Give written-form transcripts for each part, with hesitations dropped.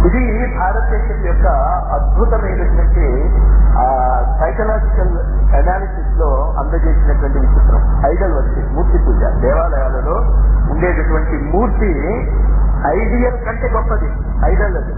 ఇది భారతదేశం యొక్క అద్భుతమైనటువంటి సైకలాజికల్ అనాలిసిస్ లో అందజేసినటువంటి విచిత్రం. ఐడల్ వర్షిప్, మూర్తి పూజ. దేవాలయాలలో ఉండేటటువంటి మూర్తి ఐడియల్ కంటే గొప్పది. ఐడల్ అది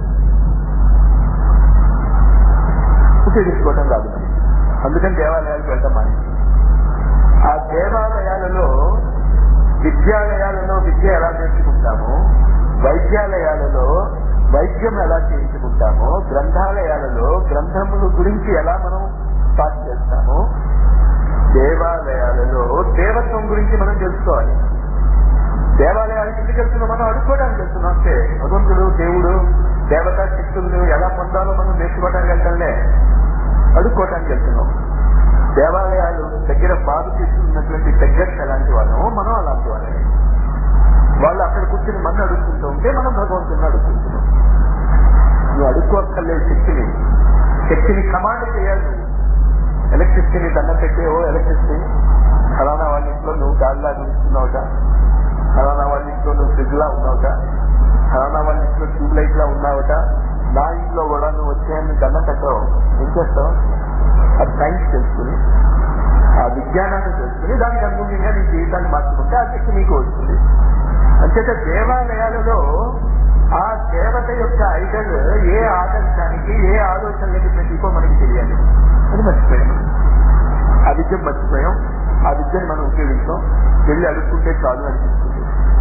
ఉపయోగించుకోవటం కాదు. అందుకని దేవాలయాలకు వెళ్ళటం మానేసి, ఆ దేవాలయాలలో విద్యాలయాలలో విద్య ఎలా నేర్చుకుంటామో, వైద్యాలయాలలో వైద్యం ఎలా చేయించుకుంటామో, గ్రంథాలయాలలో గ్రంథముల గురించి ఎలా మనం పాఠ చేస్తామో, దేవాలయాలలో దేవత్వం గురించి మనం తెలుసుకోవాలి. దేవాలయాలకు ఎందుకు వెళ్తున్నాం? మనం అడుక్కోవడానికి వెళ్తున్నాం అంటే భగవంతుడు, దేవుడు, దేవతా శక్తులను ఎలా పొందాలో మనం నేర్చుకోవడానికి వెళ్తాంలే, అడుక్కోవటానికి వెళ్తున్నాం. దేవాలయాలు దగ్గర బాధ తీసుకున్నటువంటి బెగ్గర్స్ ఎలాంటి వాళ్ళము, మనం అలాంటి వాళ్ళే. వాళ్ళు అక్కడ కూర్చుని మన అడుక్కుంటూ ఉంటే మనం భగవంతుని అడుక్కుంటున్నాం. నువ్వు అడుక్కోక్కర్లేదు శక్తిని కమాండ్ చేయాలి. ఎలక్ట్రిసిటీని దండం పెట్టే, ఓ ఎలక్ట్రిసిటీ, ఫలానా వాళ్ళ ఇంట్లో నువ్వు గాలిలా చూస్తున్నావుట, ఫలానా వాళ్ళ ఇంట్లో నువ్వు ఫ్రిడ్జ్ లా ఉన్నావుట, ఫలానా వాళ్ళ ఇంట్లో ట్యూబ్ లైట్ లా ఉన్నావుట, నా ఇంట్లో కూడా నువ్వు వచ్చాయని దండం పెట్టావు. ఏం చేస్తావు? ఆ సైన్స్ తెలుసుకుని, ఆ విజ్ఞానాన్ని తెలుసుకుని దానికి అనుగుణంగా నీ జీవితాన్ని మార్చుకుంటే ఆ శక్తి నీకు వస్తుంది. అంచేత దేవాలయాలలో ఆ దేవత యొక్క ఐడల్ ఏ ఆదర్శానికి, ఏ ఆలోచనలకి ప్రతికో మనకి తెలియాలి. అది మర్చిపోయాం. ఆ విద్యను మర్చిపోయాం. ఆ విద్యను మనం ఉపయోగించాం. వెళ్ళి అడుక్కుంటే చాలు అనిపిస్తుంది.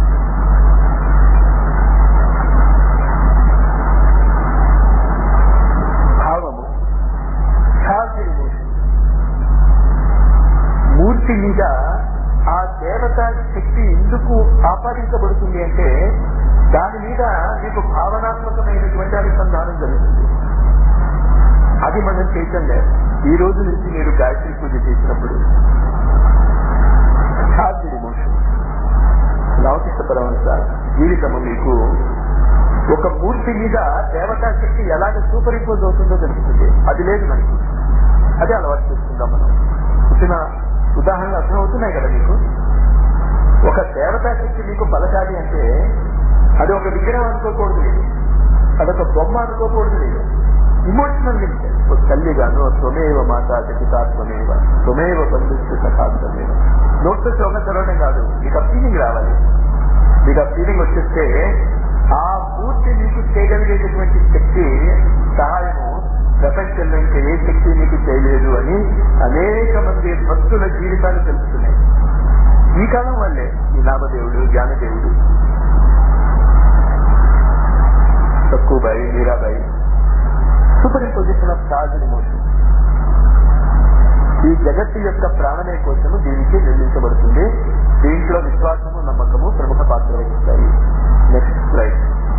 భావము, మూర్తి మీద ఆ దేవతా శక్తి ఎందుకు ఆపాదించబడుతుంది అంటే దాని మీద మీకు భావనాత్మకమైనటువంటి అనుసంధానం జరుగుతుంది. అది మనం చేయటం లేదు. ఈ రోజు నుంచి మీరు గాయత్రి పూజ చేసినప్పుడు ఛార్జ్డ్ ఎమోషన్, లౌకిక పరమంత జీవితము మీకు ఒక మూర్తి మీద దేవతా శక్తి ఎలాగ సూపర్ ఇంపోజ్ అవుతుందో తెలుస్తుంది. అది లేదు మనకి. అదే అలవాటు చేసుకుందాం మనం. ఇచ్చిన ఉదాహరణలు అర్థమవుతున్నాయి కదా మీకు. ఒక దేవతా శక్తి మీకు పలకాలి అంటే అది ఒక విగ్రహం అనుకోకూడదు లేదు, అదొక బొమ్మ అనుకోకూడదు లేదు, ఇమోషనల్ లింక్. ఒక తల్లిగాను త్వమేవ మాతా పితా త్వమేవ బంధుత్వ సఖాత్వమేవ. నోట్తో శ్లోకం చదవడం కాదు, మీకు ఆ ఫీలింగ్ రావాలి. మీకు ఆ ఫీలింగ్ వచ్చేస్తే ఆ మూర్తి మీకు చేయగలిగేటటువంటి శక్తి సహాయము ప్రపంచంలో ఇంకా ఏ శక్తి మీకు చేయలేదు అని అనేక మంది భక్తుల జీవితాలు తెలుస్తున్నాయి. ఈ కాలం వల్లే ఈ నామదేవుడు, జ్ఞానదేవుడు, Sakkubai, Mirabai, superimposition of charged emotion. ఈ జగత్తు యొక్క ప్రాణమే కోసము దీనికి నిర్మించబడుతుంది. దీంట్లో విశ్వాసము, నమ్మకము ప్రముఖ పాత్ర వహిస్తాయి. Next slide.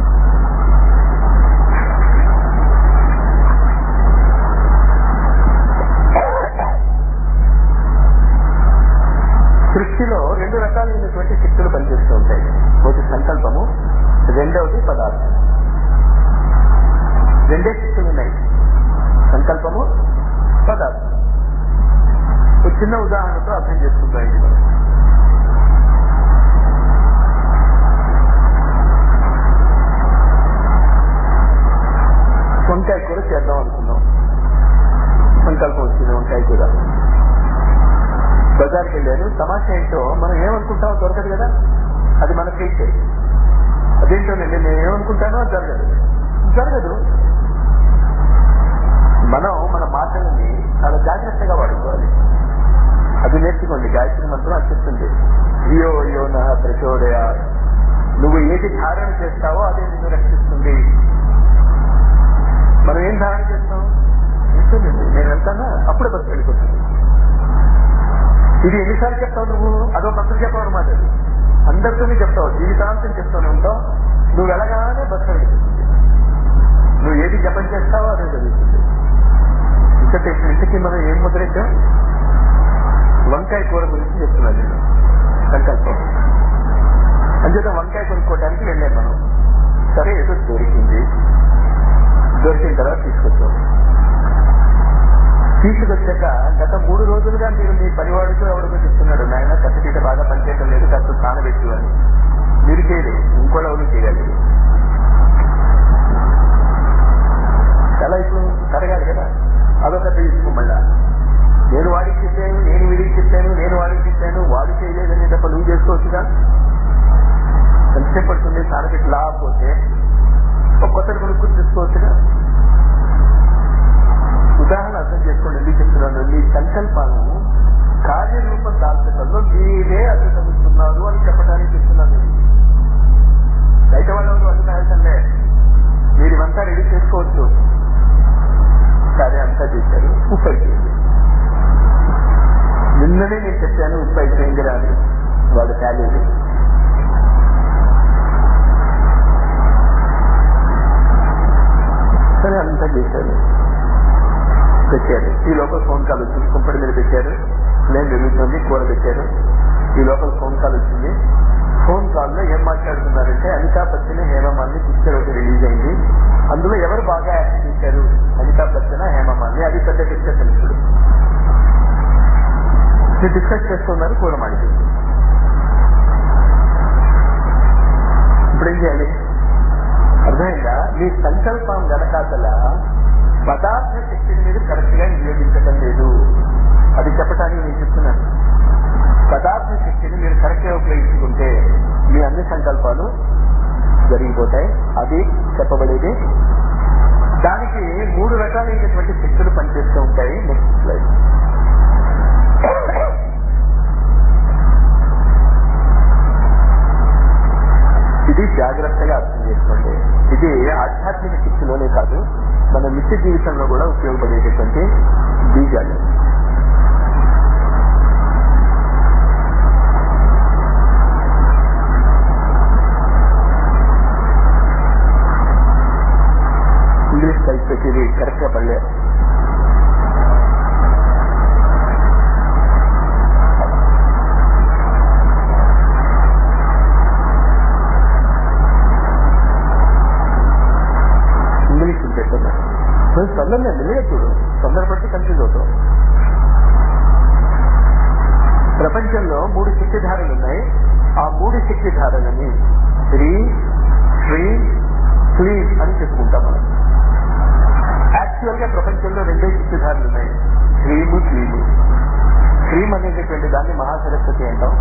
సృష్టిలో రెండు రకాలైనటువంటి శక్తులు పనిచేస్తూ ఉంటాయి. ఒకటి సంకల్పము, రెండవది పదార్థం. రెండే శక్తులు ఉన్నాయి, సంకల్పము, పదార్థం. ఒక చిన్న ఉదాహరణతో అర్థం చేసుకుంటాం. వంకాయ కూర చేద్దాం అనుకున్నాం. సంకల్పం వచ్చింది వంకాయ కూర. బజార్కి వెళ్ళాను. తమాషా ఏంటో మనం ఏమనుకుంటామో దొరకదు కదా, అది మన ఫేస్. అదేంటోనండి నేను ఏమనుకుంటానో అది జరగదు. మనం మన మాటలని చాలా జాగ్రత్తగా వాడుకోవాలి. అది నేర్చుకోండి. గాయత్రి మంత్రం అది చెప్తుంది, ధియో యో నః ప్రచోదయాత్. నువ్వు ఏది ధారణ చేస్తావో అదే నిన్ను రక్షిస్తుంది. మనం ఏం ధారణ చేస్తాం? ఎంతోనండి నేను వెళ్తానా, అప్పుడే బస్సు వెళ్ళిపోతుంది. ఇది ఎన్నిసార్లు చెప్తావు నువ్వు? అదో మంత్రం చెప్పావు అనమాట. అది అందరితోనే చెప్తావు, జీవితాంతం చెప్తూనే ఉంటావు. నువ్వు వెళ్ళగానే బస్సు వెళ్ళిపోతుంది. నువ్వు ఏది జపం చేస్తావో అదే జరుగుతుంది. ఇంతకీ మనం ఏం ముద్రించాం? వంకాయ కూర గురించి చెప్తున్నాను నేను. సంకల్పం అంచేత వంకాయ కొనుక్కోవడానికి వెళ్ళాను మనం. సరే ఏదో దొరికిన తర్వాత తీసుకొచ్చాక గత 3 రోజులుగా మీరు మీ పనివాడితో ఎవరికో చెప్తున్నాడు, నాయన కట్టపీట బాగా పనిచేయటం లేదు, కాస్త నానబెట్టు అని. మీరు చేయలేదు, ఇంకోళ్ళు ఎవరు చేయాలి. చేశారు, పెట్టారు. ఈ లోపల ఫోన్ కాల్ వచ్చింది, కుంపడి మీద పెట్టారు, ఫ్లేమ్ వెలుగుతుంది, కూర పెట్టారు. ఈ లోపల ఫోన్ కాల్ వచ్చింది. ఫోన్ కాల్లో ఏం మాట్లాడుతున్నారంటే అమితాబ్ బచ్చన్ హేమమాలిని పిక్చర్ ఒకటి రిలీజ్ అయింది, అందులో ఎవరు బాగా యాక్ట్ చేశారు, అమితాబ్ బచ్చన్ హేమమాలిని, అది పెద్ద డిస్కషన్. ఇప్పుడు డిస్కస్ చేస్తున్నారు, కూర మాడిపోయింది. ఇప్పుడేం చేయాలి? అర్థమైందా? మీ సంకల్పం వెనకాతల పదార్థ శక్తిని మీరు కరెక్ట్ గా వినియోగించడం లేదు. అది చెప్పడానికి నేను చెప్తున్నాను. పదార్థ శక్తిని మీరు కరెక్ట్ గా ఉపయోగించుకుంటే మీ అన్ని సంకల్పాలు జరిగిపోతాయి. అది చెప్పబడేది. దానికి 3 రకాలైనటువంటి శక్తులు పనిచేస్తూ ఉంటాయి. Next slide. ఇది జాగ్రత్తగా అర్థం చేసుకోండి. ఇది ఆధ్యాత్మిక శక్తిలోనే కాదు, మన నిత్య జీవితంలో కూడా ఉపయోగపడేటటువంటి బీజాలు. ఇంగ్లీష్ టైప్ పెట్టేది కరెక్ట్ గా పడలే. తొందరగా నిలయ చూడు, తొందరపడితే కన్ఫ్యూజ్ అవుతాం. ప్రపంచంలో 3 శక్తిధారలు ఉన్నాయి. ఆ 3 శక్తిధారలని శ్రీ, శ్రీ, క్లీన్ అని చెప్పుకుంటాం మనం. యాక్చువల్ గా ప్రపంచంలో 2 శక్తిధారలు ఉన్నాయి, శ్రీము, క్లీము. క్లీమ్ అనేటటువంటి దాన్ని మహాసరస్వతి అంటాం,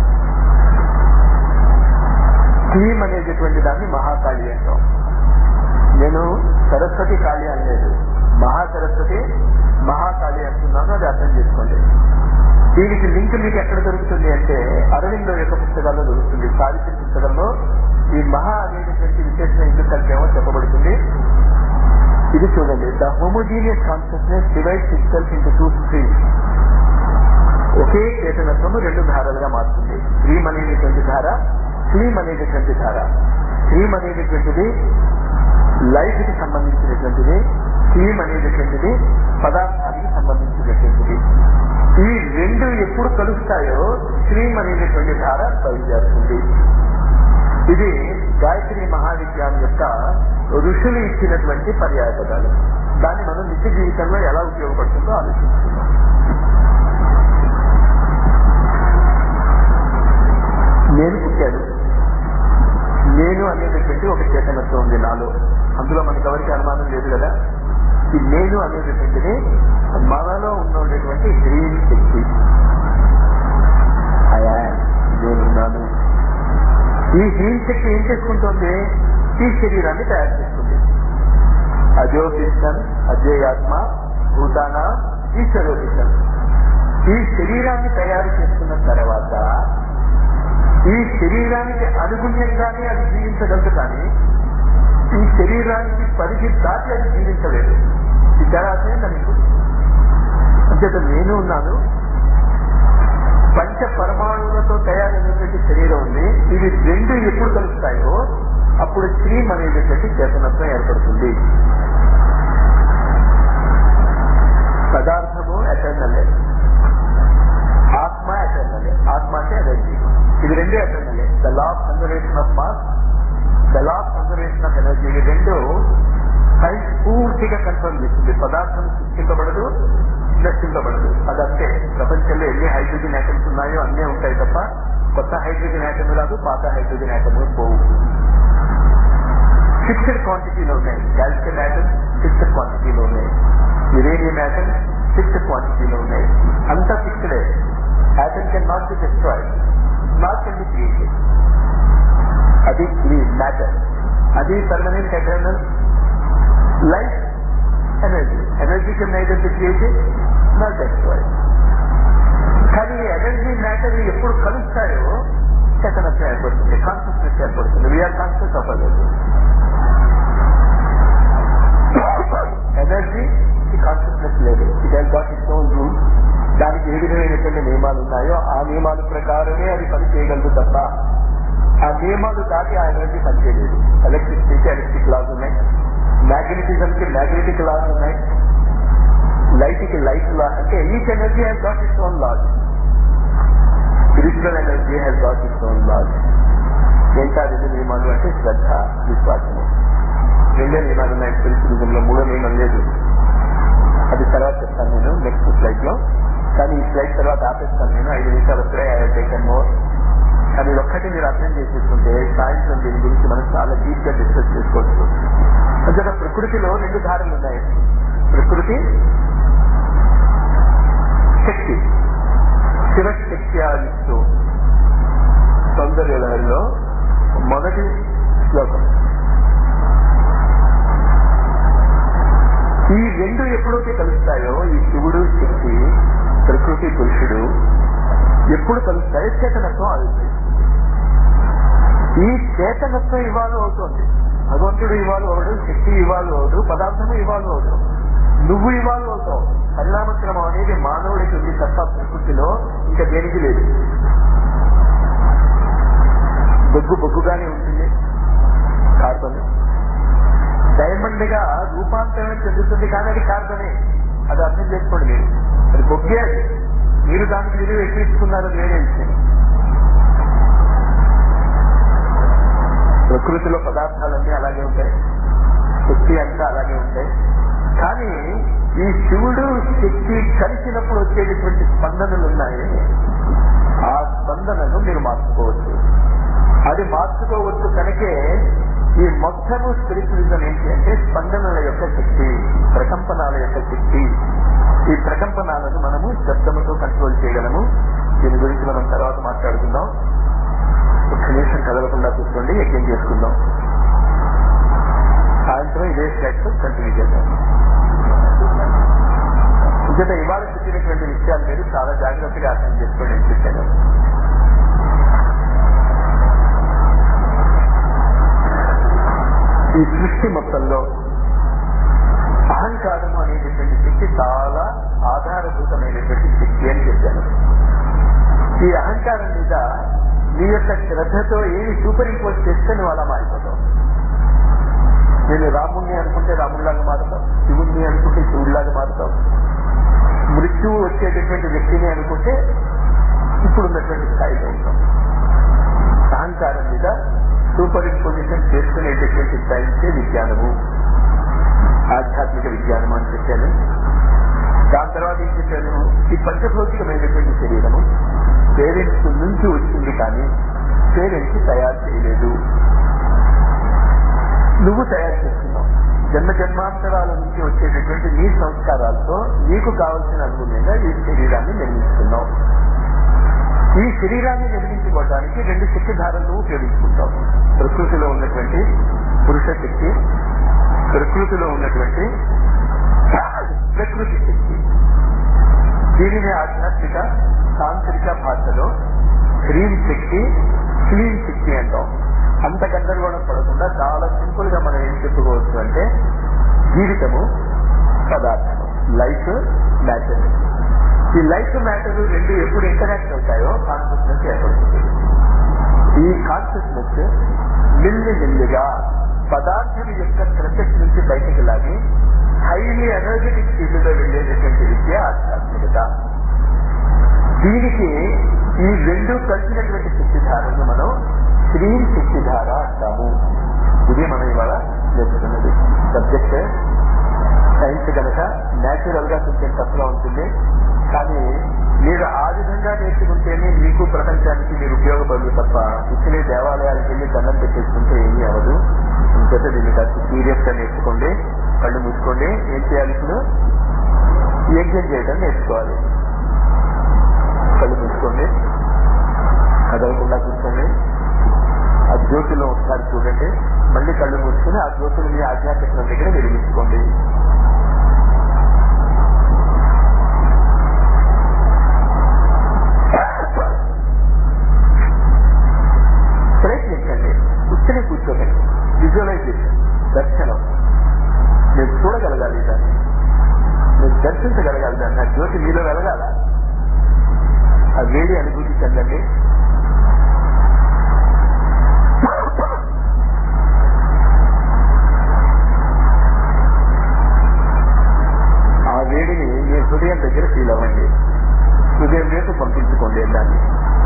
క్లీమ్ అనేటటువంటి దాన్ని మహాకాళి అంటాం. నేను సరస్వతి కాళి అనలేదు, మహాసరస్వతి మహాకాళి అంటున్నాను. అది అర్థం చేసుకోండి. దీనికి లింక్ మీకు ఎక్కడ దొరుకుతుంది అంటే అరవిందో యొక్క పుస్తకాల్లో దొరుకుతుంది. సావిత్రి పుస్తకంలో ఈ మహా అనేటటువంటి విశేషణ ఎందుకు కలిపేమో చెప్పబడుతుంది. ఇది చూడండి. The homogeneous consciousness divides itself into 2 streams. ఒకే చేతనత్వము 2 ధారలుగా మారుతుంది. స్ట్రీమ్ అనేటటువంటి ధార, క్లీమ్ అనేటటువంటి ధార. స్ట్రీమ్ అనేటటువంటిది లైఫ్ కి సంబంధించినటువంటిది, క్లీమ్ అనేటటువంటిది పదార్థానికి సంబంధించినటువంటిది. ఈ 2 ఎప్పుడు కలుస్తాయో స్ట్రీమ్ అనేటటువంటి ధార బయలుదేరుతుంది. ఇది గాయత్రి మహావిజ్ఞానం యొక్క ఋషులు ఇచ్చినటువంటి పర్యాయపదాలు. దాన్ని మనం నిత్య జీవితంలో ఎలా ఉపయోగపడుతుందో ఆలోచిస్తున్నాం. నేను పుట్టాను, నేను అనేటటువంటి ఒక చేతనత్వం ఉంది నాలో. అందులో మనకి ఎవరికి అనుమానం లేదు కదా. ఈ నేను అనేటటువంటిది మనలో ఉన్నటువంటి గ్రీన్ శక్తి. నేనున్నాను. ఈ గ్రీన్ శక్తి ఏం చేసుకుంటుంది? ఈ శరీరాన్ని తయారు చేస్తుంది. అజోపిష్టం, అజేయాత్మ, భూతాన, ఈశ్వరోపిష్టం. ఈ శరీరాన్ని తయారు చేసుకున్న తర్వాత ఈ శరీరానికి అనుగుణ్యంగానే అది జీవించగలదు, కానీ ఈ శరీరానికి పరిధి దాటి అది జీవించలేదు. ఈ తేడాసైందా మీకు? అంచేత నేను ఉన్నాను. పంచ పరమాణువులతో తయారైనటువంటి శరీరం ఉంది. ఇవి 2 ఎప్పుడు కలుస్తాయో అప్పుడు స్ట్రీమ్ అనేటటువంటి చేతనత్వం ఏర్పడుతుంది. పదార్థము ఎటర్నలే, ఆత్మ ఎటర్నలే. ఆత్మ అంటే ఎనర్జీ. ఇది 2 ఎటర్నలే. The law of conservation of mass, the law of conservation of energy. ఇవి 2 సైన్స్ పూర్తిగా కన్ఫర్మ్ చేస్తుంది. పదార్థం సృష్టింపబడదు, నశింపబడదు. అదంతే. ప్రపంచంలో ఎన్ని హైడ్రోజన్ యాటమ్స్ ఉన్నాయో అన్నీ ఉంటాయి తప్ప కొత్త హైడ్రోజన్ యాటమ్ రాదు, పాత హైడ్రోజన్ యాటమ్ పోవు. ఫిక్స్డ్ క్వాంటిటీలో ఉన్నాయి. కాల్షియం యాటమ్ ఫిక్స్డ్ క్వాంటిటీలో ఉన్నాయి, యురేనియం యాటమ్ ఫిక్స్డ్ క్వాంటిటీలో ఉన్నాయి. అంతా ఫిక్స్డే. Atom can not be destroyed, not can be created. అది మ్యాటర్. అది permanent eternal life. Energy, energy can neither be created not destroyed. కానీ ఎనర్జీ మ్యాటర్ ఎప్పుడు కలుస్తాయో చేతనత్వం ఏర్పడుతుంది, కాన్షియస్నెస్ ఏర్పడుతుంది. We are conscious of energy. Energy consciousness లేదు. It has got its own rule. దానికి ఏ విధమైనటువంటి నియమాలు ఉన్నాయో ఆ నియమాల ప్రకారమే అది పని చేయగలదు తప్ప ఆ నియమాలు దాటి ఆ ఎనర్జీ పనిచేయలేదు. ఎలక్ట్రిసిటీకి ఎలక్ట్రిక్ లాస్ ఉన్నాయి, మ్యాగ్నెటిజం మ్యాగ్నెటిజం కి మ్యాగ్నెటిక్ లాస్ ఉన్నాయి, లైట్ కి లైట్ లా. అంటే each energy has got its own laws. Spiritual energy has got its own laws. ఏంటా రెండు నియమాలు అంటే శ్రద్ధ, విశ్వాసము. రెండే నియమాలు ఉన్నాయి స్పిరిచువలిజంలో, మూడో నియమం లేదు. అది తర్వాత చెప్తాను నేను నెక్స్ట్ స్లైడ్ లో. కానీ ఈ స్లైడ్ తర్వాత ఆపేస్తాను నేను. 5 నిమిషాలు వస్తాయి. I have taken more. కానీ ఒక్కటి మీరు అర్థం చేసేసుకుంటే సాయంత్రం దీని గురించి మనం చాలా డీప్ గా డిస్కస్ చేసుకోవచ్చు. అంటే ప్రకృతిలో 2 ధారలు ఉన్నాయి. ప్రకృతి శక్తి, శివశక్తి ఆదిస్తూ సౌందర్యలహరిలో మొదటి శ్లోకం. ఈ 2 ఎప్పుడైతే కలుస్తాయో, ఈ శివుడు శక్తి, ప్రకృతి పురుషుడు ఎప్పుడు కలుస్తాయో చేతనత్వం ఆవిర్భవిస్తుంది. ఈ చేతనత్వం ఇవాల్వ్ అవుతోంది. భగవంతుడు ఇవాల్వ్ అవడు, శక్తి ఇవాల్వ్ అవడు, పదార్థము ఇవాల్వ్ అవడు, నువ్వు ఇవాల్వ్ అవుతావు. పరిణామక్రమం అనేది మానవుడికి ఉంది తప్ప ప్రకృతిలో ఇంకా దేనికి లేదు. బొగ్గుగానే ఉంటుంది, కార్బన్ డైమండ్ గా రూపాంతరం చెందుతుంది, కానీ అది కార్బనే. అది అర్థం చేసుకోండి మీరు. అది బొగ్గే, అది మీరు దానికి విలువ ఎక్కించుకున్నారని నేనే ఇచ్చాను. ప్రకృతిలో పదార్థాలన్నీ అలాగే ఉంటాయి, శక్తి అంతా అలాగే ఉంటాయి. కానీ ఈ శివుడు శక్తి కలిసినప్పుడు వచ్చేటటువంటి స్పందనలు ఉన్నాయి. ఆ స్పందనను మీరు మార్చుకోవచ్చు. అది మార్చుకోవచ్చు కనుకే ఈ మొత్తము స్పిరిచువలిజం ఏంటి అంటే స్పందనల యొక్క శక్తి, ప్రకంపనాల యొక్క శక్తి. ఈ ప్రకంపనాలను మనము శబ్దముతో కంట్రోల్ చేయగలము. దీని గురించి మనం తర్వాత మాట్లాడుకుందాం. ఒక్క నిమిషం కదలకుండా కూర్చోండి, యజ్ఞం చేసుకుందాం. సాయంత్రం ఇదే స్లైడ్స్ కంటిన్యూ చేద్దాం. ఇంకేత ఇవాళ చెప్పినటువంటి విషయాలు మీరు చాలా జాగ్రత్తగా అర్థం చేసుకోండి. చెప్పాను ఈ సృష్టి మొత్తంలో అహంకారము అనేటటువంటి శక్తి చాలా ఆధారభూతమైనటువంటి శక్తి అని చెప్పాను. ఈ అహంకారం మీద నీ యొక్క శ్రద్ధతో ఏమి సూపర్ ఇంపోజ్ చేస్తే నువ్వు అలా మారిపోతావు. నేను రాముణ్ణి అనుకుంటే రాముడిలాగా మారుతావు, శివుణ్ణి అనుకుంటే శివుడిలాగా మారుతావు, మృత్యువు వచ్చేటటువంటి వ్యక్తిని అనుకుంటే ఇప్పుడున్నటువంటి స్థాయిలో ఉంటాం. అహంకారం మీద సూపర్ ఇంపోజిషన్ చేసుకునేటటువంటి సైన్సే విజ్ఞానము, ఆధ్యాత్మిక విజ్ఞానం అని చెప్పాను. దాని తర్వాత ఏం చెప్పాను? ఈ పంచభౌతికమైనటువంటి శరీరము పేరెంట్స్ నుంచి వచ్చింది, కానీ పేరెంట్స్ తయారు చేయలేదు, నువ్వు తయారు చేస్తున్నావు. జన్మ జన్మాంతరాల నుంచి వచ్చేటటువంటి నీ సంస్కారాలతో నీకు కావలసిన అనుగుణంగా ఈ శరీరాన్ని నిర్మిస్తున్నావు. ఈ శరీరాన్ని నిర్మించుకోవడానికి 2 శక్తిధారలను ఉపయోగించుకుంటావు. ప్రకృతిలో ఉన్నటువంటి పురుష శక్తి, ప్రకృతిలో ఉన్నటువంటి ప్రకృతి శక్తి. దీనిని ఆధ్యాత్మిక తాంత్రిక భాషలో హ్రీం శక్తి, క్లీన్ శక్తి అంటాం. అంత గందరగోళం పడకుండా చాలా సింపుల్ గా మనం ఏం చెప్పుకోవచ్చు అంటే జీవితము పదార్థము, లైఫ్ మ్యాటర్. ఈ లైఫ్ మ్యాటర్ 2 ఎప్పుడు ఇంటరాక్ట్ అవుతాయో కాన్షియస్నెస్ ఏర్పడుతుంది. ఈ కాన్షియస్నెస్ మెల్లిగా పదార్థం యొక్క క్రసెస్ నుంచి బయటకు లాగి హైలీ ఎనర్జెటిక్ ఫీల్డ్ లో వెళ్ళేటటువంటి విద్య ఆధ్యాత్మికత. దీనికి ఈ 2 కలిసినటువంటి శక్తిధారను మనం శ్రీం శక్తిధార అంటాము. ఇది మనం ఇవాళ నేర్చుకున్నది. సబ్జెక్ట్ సైన్స్ కనుక న్యాచురల్ గా కొంచెం తప్పుగా ఉంటుంది, కానీ మీరు ఆ విధంగా నేర్చుకుంటేనే మీకు ప్రపంచానికి మీరు ఉపయోగపడదు తప్ప ఇచ్చిన దేవాలయాలకు వెళ్ళి దండం పెట్టేసుకుంటే ఏమీ అవ్వదు. ఇంకైతే దీన్ని కాస్త సీరియస్ గా నేర్చుకోండి. కళ్ళు మూసుకోండి. ఏం చేయాలి? ఇప్పుడు యజ్ఞం చేయడం నేర్చుకోవాలి. కళ్ళు మూసుకోండి, కదలకుండా కూర్చోండి. ఆ జ్యోతిలో ఒకసారి చూడండి, మళ్ళీ కళ్ళు మూసుకుని ఆ జ్యోతులు మీ ఆధ్యాత్మిక దగ్గర వెలిగించుకోండి. ప్రయత్నించండి, కూర్చొని కూర్చోకండి. విజువలైజేషన్, దర్శనం. మీరు చూడగలగాలి దాన్ని, మీరు దర్శించగలగాలి దాన్ని. ఆ జ్యోతి మీలో వెలగాల, ఆ వేడి అనుభూతి చెందండి. హృదయం దగ్గర ఫీల్ అవ్వండి. హృదయం వైపు పంపించుకోండి దాన్ని.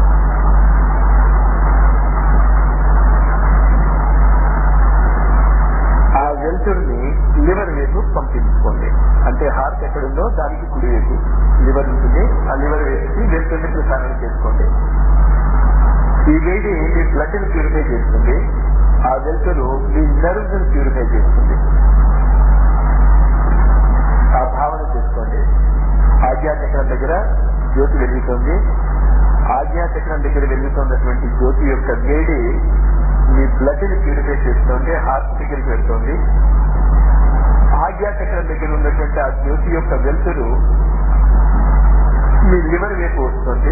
ఆ వెలుతురుని లివర్ వైపు పంపించుకోండి. అంటే హార్ట్ ఎక్కడుందో దానికి కుడి వైపు లివర్ ఉంటుంది. ఆ లివర్ వేసి వెలుతురుని ప్రసారణ చేసుకోండి. ఈ వేడి మీ బ్లడ్ ని ప్యూరిఫై చేస్తుంది. ఆ వెలుతురు మీ నర్వ్స్ ని ప్యూరిఫై చేస్తుంది. ఆ భావన చేసుకోండి. ఆజ్ఞాచక్రం దగ్గర జ్యోతి వెలుగుతుంది. ఆజ్ఞాచక్రం దగ్గర వెలుగుతున్నటువంటి జ్యోతి యొక్క వేడి మీ బ్లడ్ ని ప్యూరిఫై చేస్తుంది. హార్ట్ దగ్గరికి వెళ్తుంది. ఆజ్ఞాచక్రం దగ్గర ఉన్నటువంటి ఆ జ్యోతి యొక్క వెలుతురు మీ లివర్ వైపు వస్తుంది.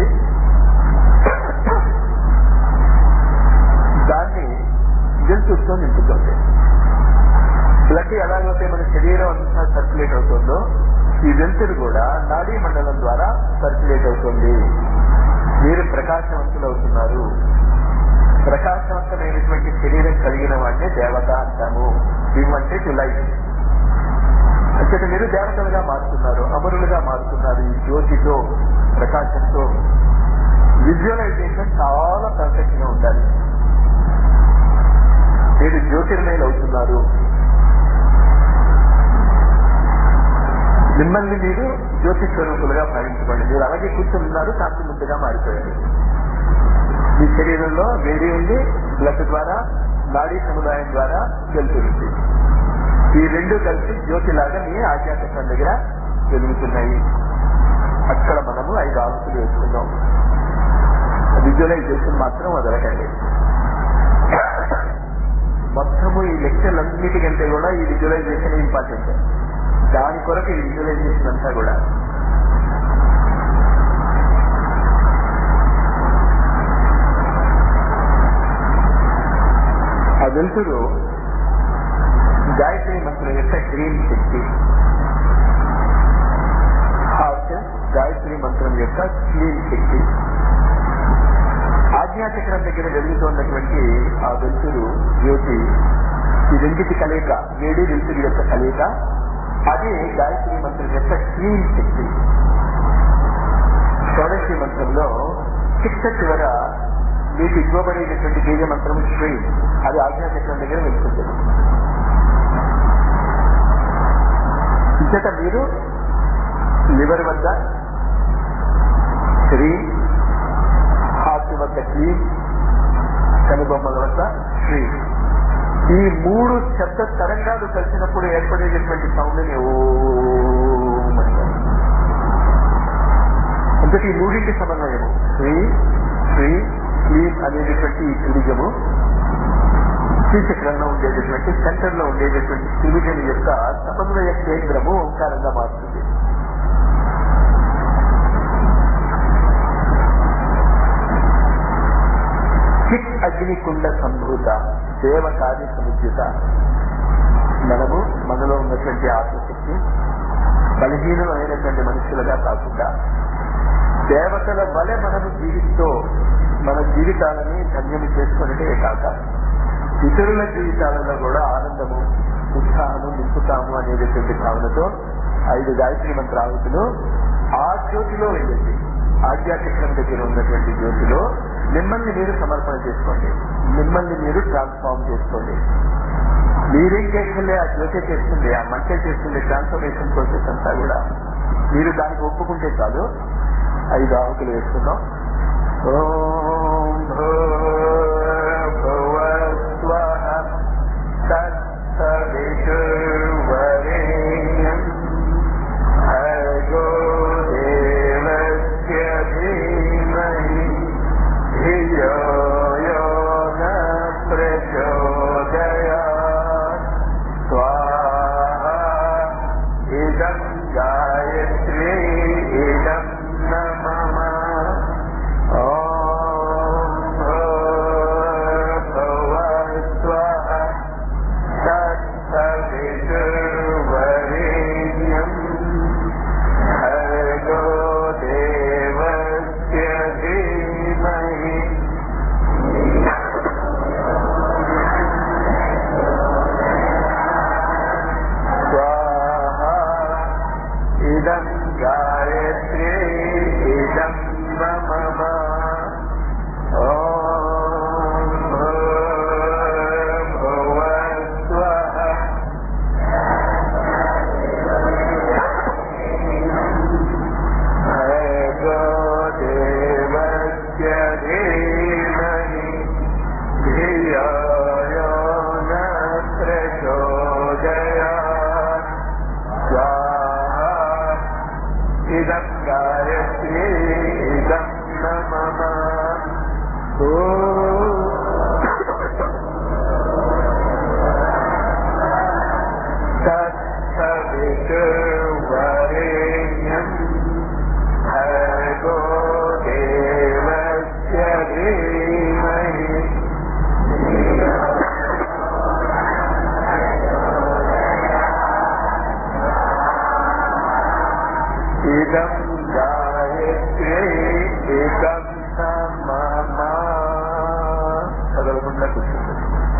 దాన్ని వెలుతురుతో నింపుతుంది. బ్లడ్ ఎలాగైతే మన శరీరం అంతా సర్క్యులేట్ అవుతుందో ఈ వెలుతురు కూడా నాడీ మండలం ద్వారా సర్క్యులేట్ అవుతుంది. మీరు ప్రకాశవంతులు అవుతున్నారు. ప్రకాశవంతమైనటువంటి శరీరం కలిగిన వాడిని దేవత అంటాము. ఇవ్వంటే టు లైఫ్ అంటే మీరు దేవతలుగా మారుతున్నారు, అమరులుగా మారుతున్నారు. ఈ జ్యోతితో, ప్రకాశంతో. విజువలైజేషన్ చాలా పర్ఫెక్ట్ గా ఉండాలి. మీరు జ్యోతిర్మయులు అవుతున్నారు. మిమ్మల్ని మీరు జ్యోతి స్వరూపులుగా భావించుకోండి. మీరు అలాగే కూర్చొని కాంతిముద్దుగా మారిపోయారు. మీ శరీరంలో వేడి ఉంది, బ్లడ్ ద్వారా, నాడీ సముదాయం ద్వారా వెళ్తుంది. ఈ రెండు కలిసి జ్యోతిలాగా మీ ఆధ్యాత్మికం దగ్గర వెలుగుతున్నాయి. అక్కడ మనము 5 ఆహుతులు వేసుకున్నాం. విజువలైజేషన్ మాత్రం వదలకండి. మొత్తము ఈ లెక్చర్లన్నిటికంటే కూడా ఈ విజువలైజేషన్ ఇంపార్టెంట్. దాని కొరకు ఈ విజువలైజేషన్ అంతా కూడా. ఆ వెలుతురు గాయత్రి మంత్రం యొక్క గ్రీన్ శక్తి. హార్ట్ గాయత్రి మంత్రం యొక్క క్లీన్ శక్తి. ఆజ్ఞాచక్రం దగ్గర వెలుగుతున్నటువంటి ఆ వెలుతురు జ్యోతి, ఈ రెండిటి కలయిక, వేడి వెలుతురు యొక్క కలయిక, అది గాయత్రి మంత్రం యొక్క క్లీన్ శక్తి. షోడశి మంత్రంలో చివర మీకు ఇవ్వబడేటటువంటి బీజ మంత్రము శ్రీ, అది ఆజ్ఞాచక్రం దగ్గర వెళ్తుంది. ఇంతట మీరు లివర్ వద్ద శ్రీ, హార్ట్ వద్ద క్లీన్, కనుబొమ్మల వద్ద శ్రీ, ఈ 3 శబ్ద తరంగాలు కలిసినప్పుడు ఏర్పడేటటువంటి సౌండ్ ని ఓం అంటారు. అంటే ఈ 3కి సమన్వయము శ్రీ, శ్రీ, క్లీన్ అనేటటువంటి ఈ త్రిభుజము శ్రీచక్రంలో ఉండేటటువంటి సెంటర్ లో ఉండేటటువంటి త్రిభుజం యొక్క సమన్వయ కేంద్రము ఓంకారంగా మారుతుంది. చిత్ అగ్నికుండ సంభూత దేవ కార్య సముద్యుత. మనలో ఉన్నటువంటి ఆత్మశక్తి బలహీనమైనటువంటి మనుషులుగా కాకుండా దేవతల వలె మనము జీవిస్తూ మన జీవితాలని ధన్యము చేసుకున్నట్టే కాక ఇతరుల జీవితాలలో కూడా ఆనందము, ఉత్సాహము నింపుతాము అనేటటువంటి భావనతో 5 గాయత్రి మంత్ర ఆహుతులు ఆ జ్యోతిలో వెళ్ళేది. ఆధ్యాత్మికం దగ్గర ఉన్నటువంటి జ్యోతిలో మిమ్మల్ని మీరు సమర్పణ చేసుకోండి. మిమ్మల్ని మీరు ట్రాన్స్ఫార్మ్ చేసుకోండి. మీరేం చేస్తుండే ఆ జ్యోతి చేస్తుంది, ఆ మంటే చేస్తుంది. ట్రాన్స్ఫర్మేషన్ ప్రాసెస్ అంతా కూడా మీరు దానికి ఒప్పుకుంటే చాలు. 5 ఆహుతులు వేస్తున్నాం. ఓం భూర్భువస్వః తత్సవితుర్వరేణ్యం భర్గో దేవస్య ధీమహి ధియో యో న ప్రచోదయాత్. స్వాహా ఇదం గాయత్రీ ఇదం నమః. ఓం భూర్భువస్వః ఇదం గాయత్రే ఏకం మమ. కదలకుండా కూర్చుంది.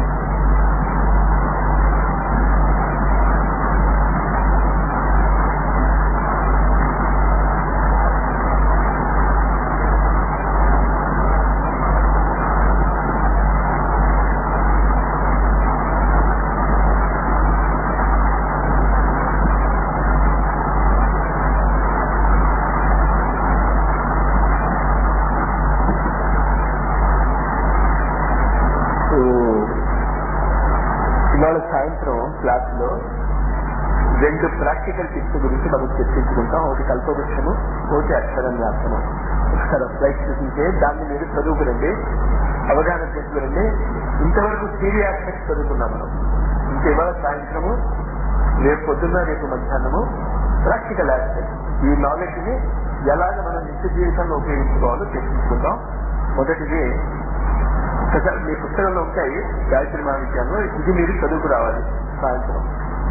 ఇవాళ సాయంత్రం క్లాస్ లో 2 ప్రాక్టికల్ టిప్స్ గురించి మనం చర్చించుకుంటాం. ఒకటి కల్పవృక్షము, ఒకటి అక్షరన్యాసము. ఒకసారి స్లైడ్ చూసింటే దాన్ని మీరు చదువుకురండి, అవగాహన చేసుకురండి. ఇంతవరకు థియరీ ఆస్పెక్ట్స్ చదువుకున్నాం మనం. ఇంకా ఇవాళ సాయంత్రము, రేపు పొద్దున్న, రేపు మధ్యాహ్నము ప్రాక్టికల్ ఆస్పెక్ట్, ఈ నాలెడ్జ్ ని ఎలాగ మనం నిత్య జీవితంలో ఉపయోగించుకోవాలో చర్చించుకుందాం. మొదటిది మీ పుస్తకంలో ఉంటాయి గాయత్రి మహావిద్యాలయంలో, ఇది మీరు చదువుకు రావాలి సాయంత్రం.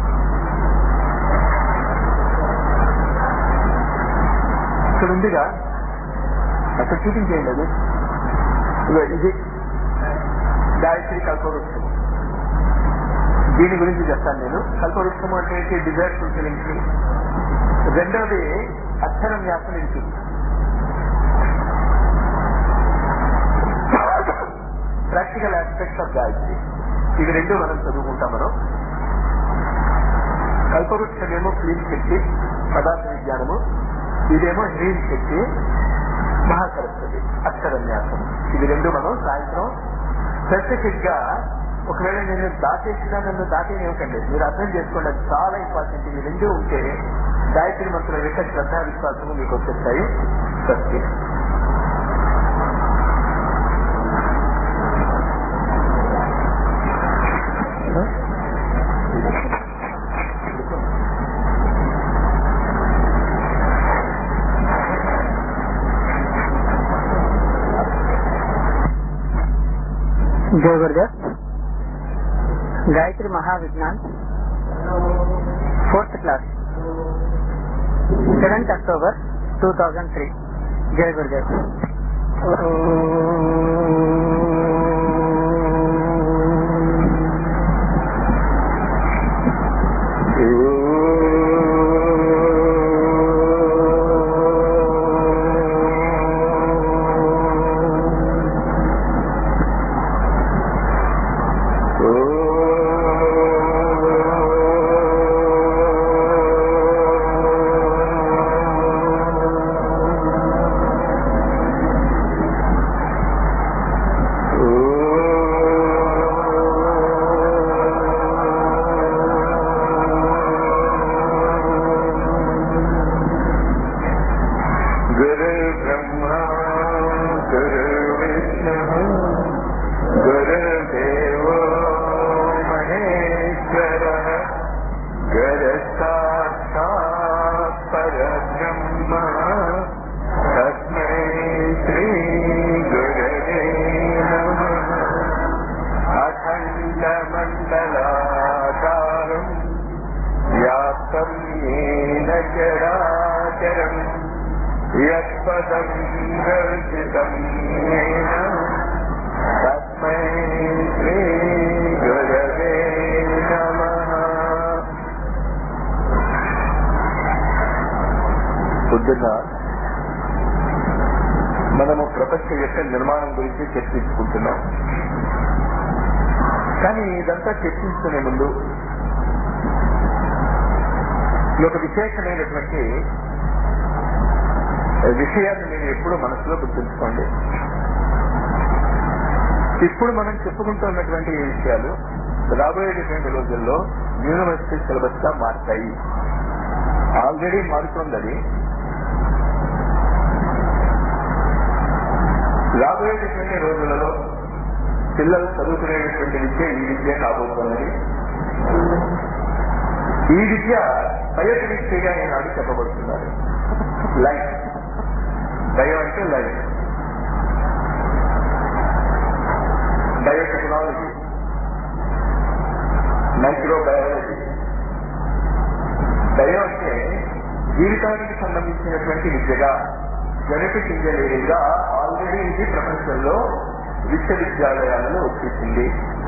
ఇక్కడ ఉందిగా, అక్కడ చూపించేయండి. అది ఇది గాయత్రి కల్పవృక్షము. దీని గురించి చెప్తాను నేను. కల్పవృక్షము అంటే డిజైర్ ఫుల్ఫిలింగ్. రెండవది అక్షరన్యాసం. ఇది చూపిస్తాను. Practical aspects of Gayatri. ఇవి 2 మనం చదువుకుంటాం. మనం కల్పవృక్షమేమో క్లీన్ శక్తి, పదార్థ విజ్ఞానము. ఇదేమో హ్రీం శక్తి, మహాసరస్వతి, అక్షరన్యాసం. ఇవి 2 మనం సాయంత్రం స్పెసిఫిక్ గా, ఒకవేళ నేను దాటేసినా నన్ను దాటేనివ్వకండి, మీరు అర్థం చేసుకోండి. అది చాలా ఇంపార్టెంట్. ఇవి 2 ఉంటే గాయత్రి మంత్రం యొక్క శ్రద్ధా విశ్వాసము మీకు వచ్చేస్తాయి. సత్యం. जय Gurudev. Gayatri Mahavigyan 4th class 7th October 2003. जय गुरुदेव. పొద్దున్న మనము ప్రపంచం యొక్క నిర్మాణం గురించి చర్చించుకుంటున్నాం. కానీ ఇదంతా చర్చించుకునే ముందు ఒక విశేషమైనటువంటి విషయాన్ని మీరు ఎప్పుడూ మనసులో గుర్తుంచుకోండి. ఇప్పుడు మనం చెప్పుకుంటున్నటువంటి ఈ విషయాలు రాబోయేటువంటి రోజుల్లో యూనివర్సిటీ సిలబస్ గా మారుతాయి. ఆల్రెడీ మారుతోంది. అది రాబోయేటువంటి రోజులలో పిల్లలు చదువుకునేటువంటి విద్య ఈ విద్య కాబోతున్నది. ఈ విద్య బయోకెమిస్ట్రీగా ఈనాడు చెప్పబడుతున్నారు. లైఫ్, బయో అంటే లైఫ్, బయోటెక్నాలజీ, మైక్రోబయాలజీ. బయో అంటే జీవితానికి సంబంధించినటువంటి విద్యగా జెనెటిక్ ఇంజనీరింగ్ గా ఆల్రెడీ ఇది ప్రపంచంలో విశ్వవిద్యాలయాలలో వచ్చేసింది.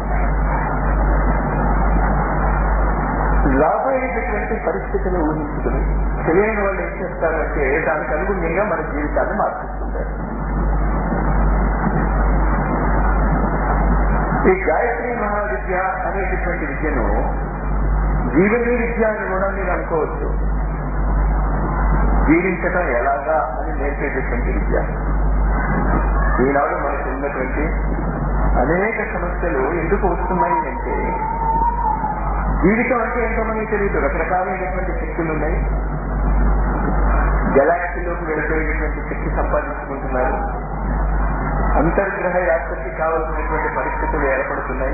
రాబోయేటటువంటి పరిస్థితులు ఊహించుకుని తెలియని వాళ్ళు ఏం చేస్తారంటే దానికి అనుగుణంగా మన జీవితాన్ని మార్చుకుంటారు. ఈ గాయత్రి మహావిద్య అనేటటువంటి విద్యను జీవనీ విద్య అని కూడా మీరు అనుకోవచ్చు. జీవించటం ఎలాగా అని నేర్పేటటువంటి విద్య. ఈనాడు మనకు ఉన్నటువంటి అనేక సమస్యలు ఎందుకు వస్తున్నాయి అంటే జీవితం అంటే ఏంటో మనకి తెలియదు. రకరకాలైనటువంటి శక్తులు ఉన్నాయి. గెలాక్సీలోకి వెళ్ళిపోయేటటువంటి శక్తి సంపాదించుకుంటున్నారు. అంతర్గ్రహ యాత్రకి కావలసినటువంటి పరిస్థితులు ఏర్పడుతున్నాయి.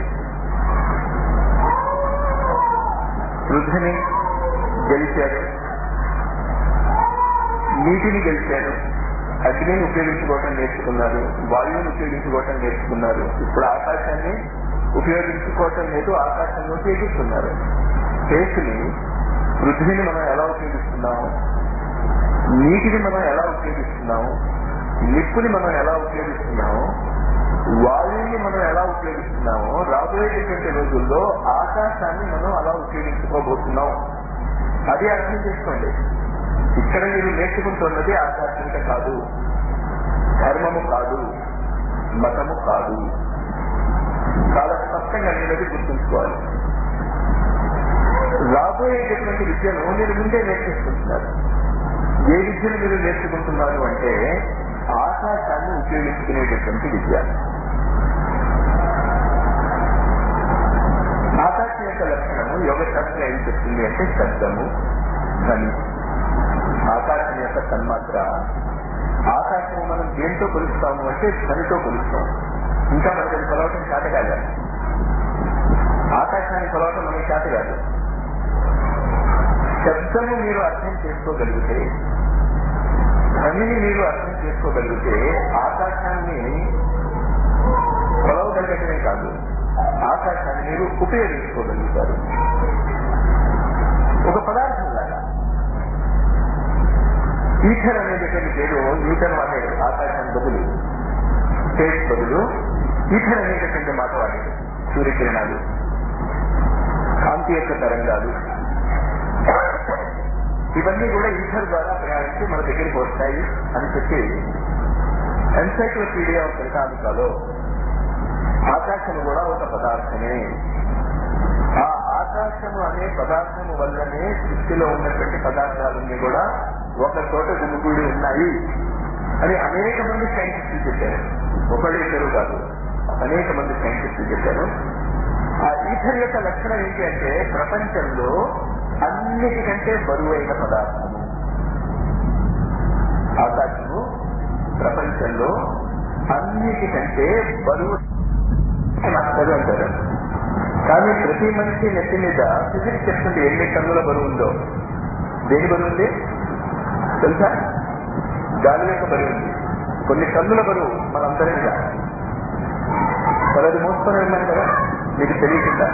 పృథ్వీని గెలిచారు, నీటిని గెలిచారు, అగ్నిని ఉపయోగించుకోవటం నేర్చుకున్నారు, వాయువుని ఉపయోగించుకోవటం నేర్చుకున్నారు. ఇప్పుడు ఆకాశాన్ని ఉపయోగించుకోవటం లేదు, ఆకాశంలోకి ఎగురుతున్నారు. స్పేస్ని, పృథ్వీని మనం ఎలా ఉపయోగిస్తున్నాము, నీటిని మనం ఎలా ఉపయోగిస్తున్నాము, నిప్పుని మనం ఎలా ఉపయోగిస్తున్నాము, వాయువుని మనం ఎలా ఉపయోగిస్తున్నామో రాబోయేటటువంటి రోజుల్లో ఆకాశాన్ని మనం అలా ఉపయోగించుకోబోతున్నాం. అది అర్థం చేసుకోండి. ఇక్కడ మీరు నేర్చుకుంటున్నది ఆధ్యాత్మిక కాదు, ధర్మము కాదు, మతము కాదు. చాలా స్పష్టంగా అనేది గుర్తుంచుకోవాలి. రాబోయేటటువంటి విద్యను మీరు ముందే నేర్చుకుంటున్నారు. ఏ విద్యను మీరు నేర్చుకుంటున్నారు అంటే ఆకాశాన్ని ఉపయోగించుకునేటటువంటి విద్య. ఆకాశం యొక్క లక్షణము యోగశాస్త్రం ఏం చెప్తుంది అంటే శబ్దము, ధ్వని. ఆకాశం యొక్క తన్మాత్ర. ఆకాశం మనం దేంతో కొలుస్తాము అంటే ధ్వనితో కొలుస్తాము. ఇంకా మనకి అది కొలవటం చేత కాదు. ఆకాశాన్ని కొలవటం మనకి చేత కాదు. శబ్దము మీరు అర్థం చేసుకోగలిగితే, ధ్వనిని మీరు అర్థం చేసుకోగలిగితే ఆకాశాన్ని కొలవగలగటమే కాదు, ఆకాశాన్ని మీరు ఉపయోగించుకోగలుగుతారు. ఒక పదార్థం లాగా ఈథర్ అనేటటువంటి పేరు న్యూటన్ వాడాడు. ఆకాశాన్ని బదులు, స్పేస్ బదులు ఈథర్ అనేటటువంటి మాట వాడాడు. సూర్యకిరణాలు, కాంతి యొక్క తరంగాలు, ఇవన్నీ కూడా ఈథర్ ద్వారా ప్రయాణించి మన దగ్గరికి వస్తాయి అని చెప్పి ఎన్సైక్లోపీడియా ఆఫ్ బ్రిటానికాలో ఆకాశము కూడా ఒక పదార్థమే. ఆ ఆకాశము అనే పదార్థము వల్లనే సృష్టిలో ఉన్నటువంటి పదార్థాలన్నీ కూడా ఒక చోట గుమిగూడి ఉన్నాయి అని అనేక మంది సైంటిస్టులు చెప్పారు. ఒకళ్ళు ఇద్దరు కాదు, అనేక మంది సైంటిస్టులు చెప్పారు. ఆ ఈథర్ యొక్క లక్షణం ఏంటి అంటే ప్రపంచంలో అన్నిటికంటే బరువైన పదార్థము ఆకాశము. ప్రపంచంలో అన్నిటికంటే బరువు అంటారు. కానీ ప్రతి మనిషి నెత్తి మీద ఫిజిక్స్ చెప్తుంది ఎన్ని టన్నుల బరువు ఉందో. దేని బరువు ఉంది తెలుసా? గాలి యొక్క బరువు ఉంది. కొన్ని టన్నుల బరువు మనందరి మీద. మరి అది మోసుకొని ఉన్నాం కదా, మీకు తెలియకుండా.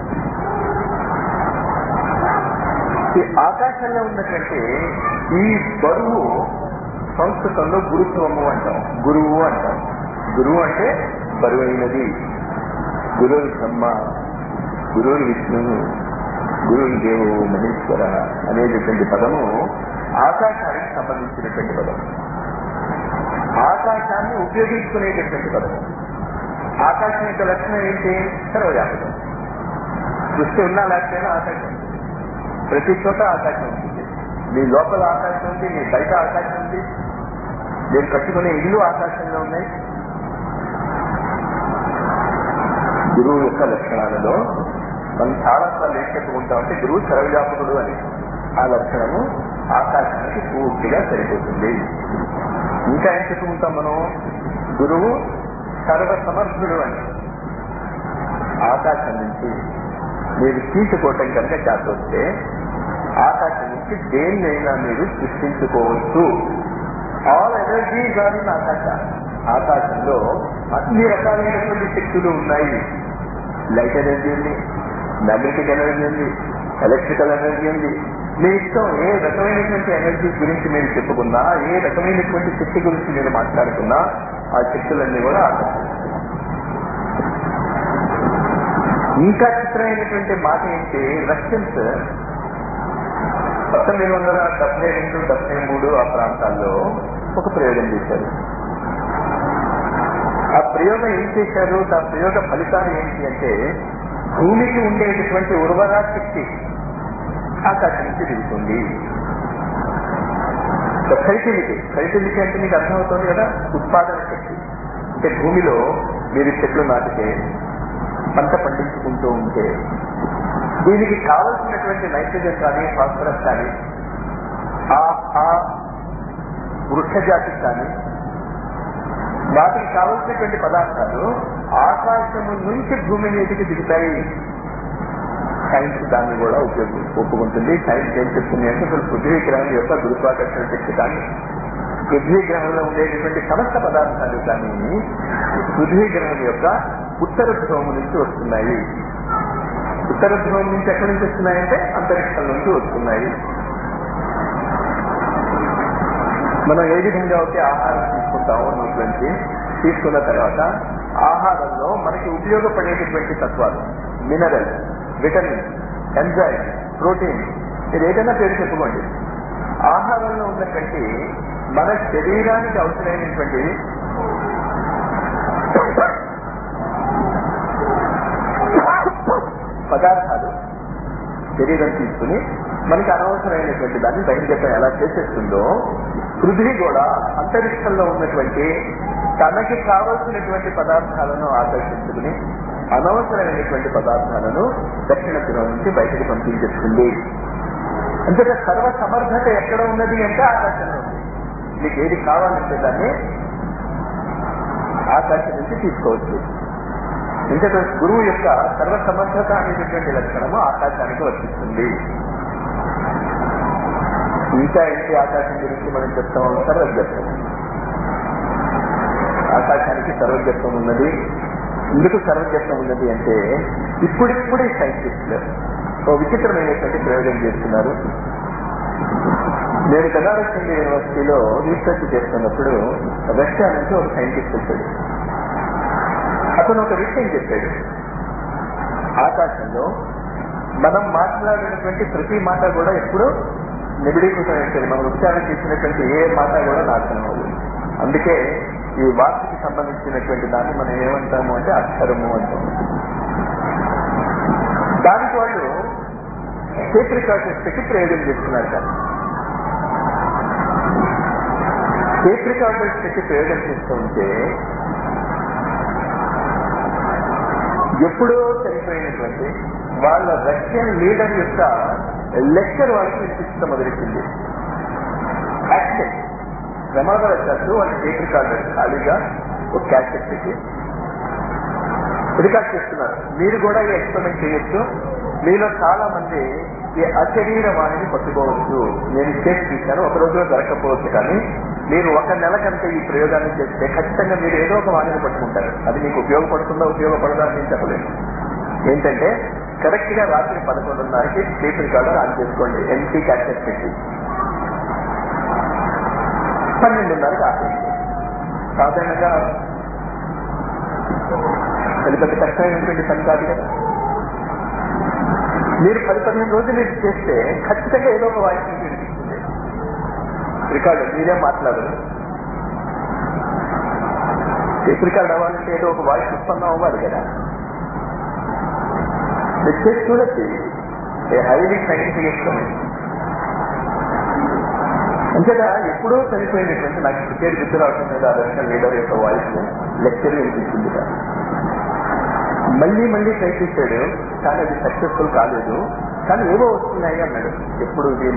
ఈ ఆకాశంలో ఉన్నటువంటి ఈ బరువు సంస్కృతంలో గురుత్వము అంటాం, గురువు అంటాం. గురువు అంటే బరువైనది. గురువు బ్రహ్మ, గురువు విష్ణువు, గురువు దేవు మహేశ్వర అనేటటువంటి పదము ఆకాశానికి సంబంధించినటువంటి పదం. ఆకాశాన్ని ఉపయోగించుకునేటటువంటి పదము. ఆకాశం యొక్క లక్షణం ఏంటి? సర్వవ్యాపకం. సృష్టి ఉన్నా లేకపోయినా ఆకాశం ఉంటుంది. ప్రతి చోట ఆకాశం ఉంటుంది. మీ లోపల ఆకాశం ఉంది, మీ బయట ఆకాశం ఉంది, మీరు కట్టుకునే ఇల్లు ఆకాశంలో ఉన్నాయి. గురువు యొక్క లక్షణాలలో మనం చాలాసార్లు ఏం చెప్పుకుంటామంటే గురువు సర్వవ్యాపకుడు అని. ఆ లక్షణము ఆకాశానికి పూర్తిగా సరిపోతుంది. ఇంకా ఏం చెప్పుకుంటాం మనం? గురువు సర్వసమర్థుడు అని. ఆకాశం నుంచి మీరు తీసుకోవటం కనుక చేస్తే ఆకాశం నుంచి దేన్నైనా మీరు సృష్టించుకోవచ్చు. All energies are in akasha. ఆకాశంలో అన్ని రకాలైనటువంటి శక్తులు ఉన్నాయి. లైట్ ఎనర్జీ ఉంది, మ్యాగ్నెటిక్ ఎనర్జీ ఉంది, ఎలక్ట్రికల్ ఎనర్జీ ఉంది, మీ ఇష్టం ఏ రకమైనటువంటి ఎనర్జీ గురించి మీరు చెప్పుకున్నా, ఏ రకమైనటువంటి శక్తి గురించి మీరు మాట్లాడుకున్నా, ఆ శక్తులన్నీ కూడా ఆకర్షిస్తాయి. ఇంకా చిత్రమైనటువంటి మాట ఏంటి, రష్యన్స్ 1972-73 ఆ ప్రాంతాల్లో ఒక ప్రయోగం చేశారు. ఆ ప్రయోగం ఏం చేశారు, ఆ ప్రయోగ ఫలితాలు ఏంటి అంటే, భూమికి ఉండేటటువంటి ఉర్వరా శక్తి ఆకాశం నుంచి దిగుతుంది. ఫెర్టిలిటీ అంటే మీకు అర్థమవుతుంది కదా, ఉత్పాదన శక్తి. అంటే భూమిలో మీరు చెట్లు నాటితే, పంట పండించుకుంటూ ఉంటే, దీనికి కావలసినటువంటి నైట్రోజన్ కానీ ఫాస్ఫరస్ కానీ ఆ వృక్ష జాతికి కానీ వాటికి కావలసినటువంటి పదార్థాలు ఆకాశము నుంచి భూమి మీదకి దిగుతాయి. సైన్స్ దాన్ని కూడా ఒప్పుకుంటుంది. సైన్స్ ఏం చెప్తుంది అంటే, అసలు పృథ్వీ గ్రహం యొక్క గురుత్వాకర్షణ శక్తి కానీ, పృథ్వీ గ్రహంలో ఉండేటటువంటి సమస్త పదార్థాలు కానీ పృథ్వీ గ్రహం యొక్క ఉత్తర ధ్రువం నుంచి వస్తున్నాయి. ఉత్తర ధ్రువం నుంచి ఎక్కడి నుంచి వస్తున్నాయంటే అంతరిక్షం నుంచి వస్తున్నాయి. మనం ఏ విధంగా అయితే ఆహారం తీసుకుంటామో నోట్లోంచి, తీసుకున్న తర్వాత ఆహారంలో మనకి ఉపయోగపడేటటువంటి తత్వాలు, మినరల్, విటమిన్, ఎంజైమ్, ప్రోటీన్, మీరు ఏదైనా పేరు చెప్పుకోండి, ఆహారంలో ఉన్నటువంటి మన శరీరానికి అవసరమైనటువంటి పదార్థాలు శరీరం తీసుకుని మనకి అనవసరమైనటువంటి దాన్ని బహిర్గతం ఎలా చేసేస్తుందో, పృథ్వీ కూడా అంతరిక్షంలో ఉన్నటువంటి తనకి కావలసినటువంటి పదార్థాలను ఆకర్షించుకుని అనవసరమైనటువంటి పదార్థాలను దక్షిణ ధ్రువం నుంచి బయటకు పంపించేస్తుంది. అంతేత సర్వ సమర్థత ఎక్కడ ఉన్నది అంటే ఆకాశంలో ఉంది. మీకు ఏది కావాలంటే దాన్ని ఆకాశం నుంచి తీసుకోవచ్చు. ఇంతట గురువు యొక్క సర్వసమర్థత అనేటటువంటి లక్షణము ఆకాశానికి వర్తిస్తుంది. ఇంకా ఏంటి ఆకాశం గురించి మనం చెప్తాము, సర్వజ్ఞత్వం. ఆకాశానికి సర్వజ్ఞత్వం ఉన్నది. ఎందుకు సర్వజ్ఞత్వం ఉన్నది అంటే, ఇప్పుడిప్పుడే సైంటిస్టులు ఓ విచిత్రమైనటువంటి ప్రయోగం చేస్తున్నారు. నేను బెనారస్ హిందూ యూనివర్సిటీలో రీసెర్చ్ చేస్తున్నప్పుడు రష్యా నుంచి ఒక సైంటిస్ట్ వచ్చాడు. అతను ఒక విషయం చెప్పాడు, ఆకాశంలో మనం మాట్లాడినటువంటి ప్రతి మాట కూడా ఎప్పుడు నిబిడీకృతం అవుతుంది. మనం ఉచ్చారణ చేసినటువంటి ఏ మాట కూడా నాశనం అవుతుంది. అందుకే ఈ వాక్కి సంబంధించినటువంటి దాన్ని మనం ఏమంటాము అంటే అక్షరము అంటాము. దానికి వాళ్ళు టేప్ రికార్డర్స్ పెట్టి ప్రయోగం చేస్తున్నారు. కానీ టేప్ రికార్డర్స్ పెట్టి ప్రయోగం చేస్తూ ఉంటే ఎప్పుడో చనిపోయినటువంటి వాళ్ళ రష్యన్ లీడర్ యొక్క లెక్చర్ వాళ్ళకి వినిపించడం మొదలెట్టింది. యాక్సిడెంట్, ప్రమాదవశాత్తు వాళ్ళ టేప్ రికార్డర్ ఖాళీగా ఒక క్యాసెట్ పెట్టి రికార్డ్ చేస్తున్నారు. మీరు కూడా ఈ ఎక్స్పెరిమెంట్ చేయొచ్చు. మీలో చాలా మంది ఈ అశరీర వాణిని పట్టుకోవచ్చు. నేను చేసి చూశాను, ఒక రోజులో దొరకపోవచ్చు. కానీ మీరు ఒక నెల కనుక ఈ ప్రయోగాన్ని చేస్తే ఖచ్చితంగా మీరు ఏదో ఒక వాణిని పట్టుకుంటారు. అది మీకు ఉపయోగపడుతుందా ఉపయోగపడదా అని నేను చెప్పలేను. ఏంటంటే కరెక్ట్ గా రాత్రి 11:30కి టేప్ రికార్డర్ ఆన్ చేసుకోండి, ఎంపీ క్యాసెట్ పెట్టి 12:30కి ఆపేయండి. సాధారణంగా అది పెద్ద కష్టమైనటువంటి పని కాదు కదా. మీరు 10-15 రోజులు ఇది చేస్తే ఖచ్చితంగా ఏదో ఒక వాయిస్ మీకు వినిపిస్తుంది. రికార్డు మీరే మాట్లాడరు. టేప్ రికార్డ్ అవ్వాలంటే ఏదో ఒక వాయిస్ ఉత్పన్నం అవ్వాలి కదా. మీరు చేసి చూడొచ్చు. A highly scientific experiment. అంతేగా ఎప్పుడో చనిపోయినటువంటి నాకు క్రికెట్ గుర్తు రావడం మీద రష్యన్ లీడర్ యొక్క వాయిస్ లెక్చర్ వినిపిస్తుంది కదా. మళ్ళీ ట్రై చేశాడు, కానీ అది సక్సెస్ఫుల్ కాలేదు. కానీ ఏవో వస్తున్నాయి అన్నాడు. ఎప్పుడు ఇది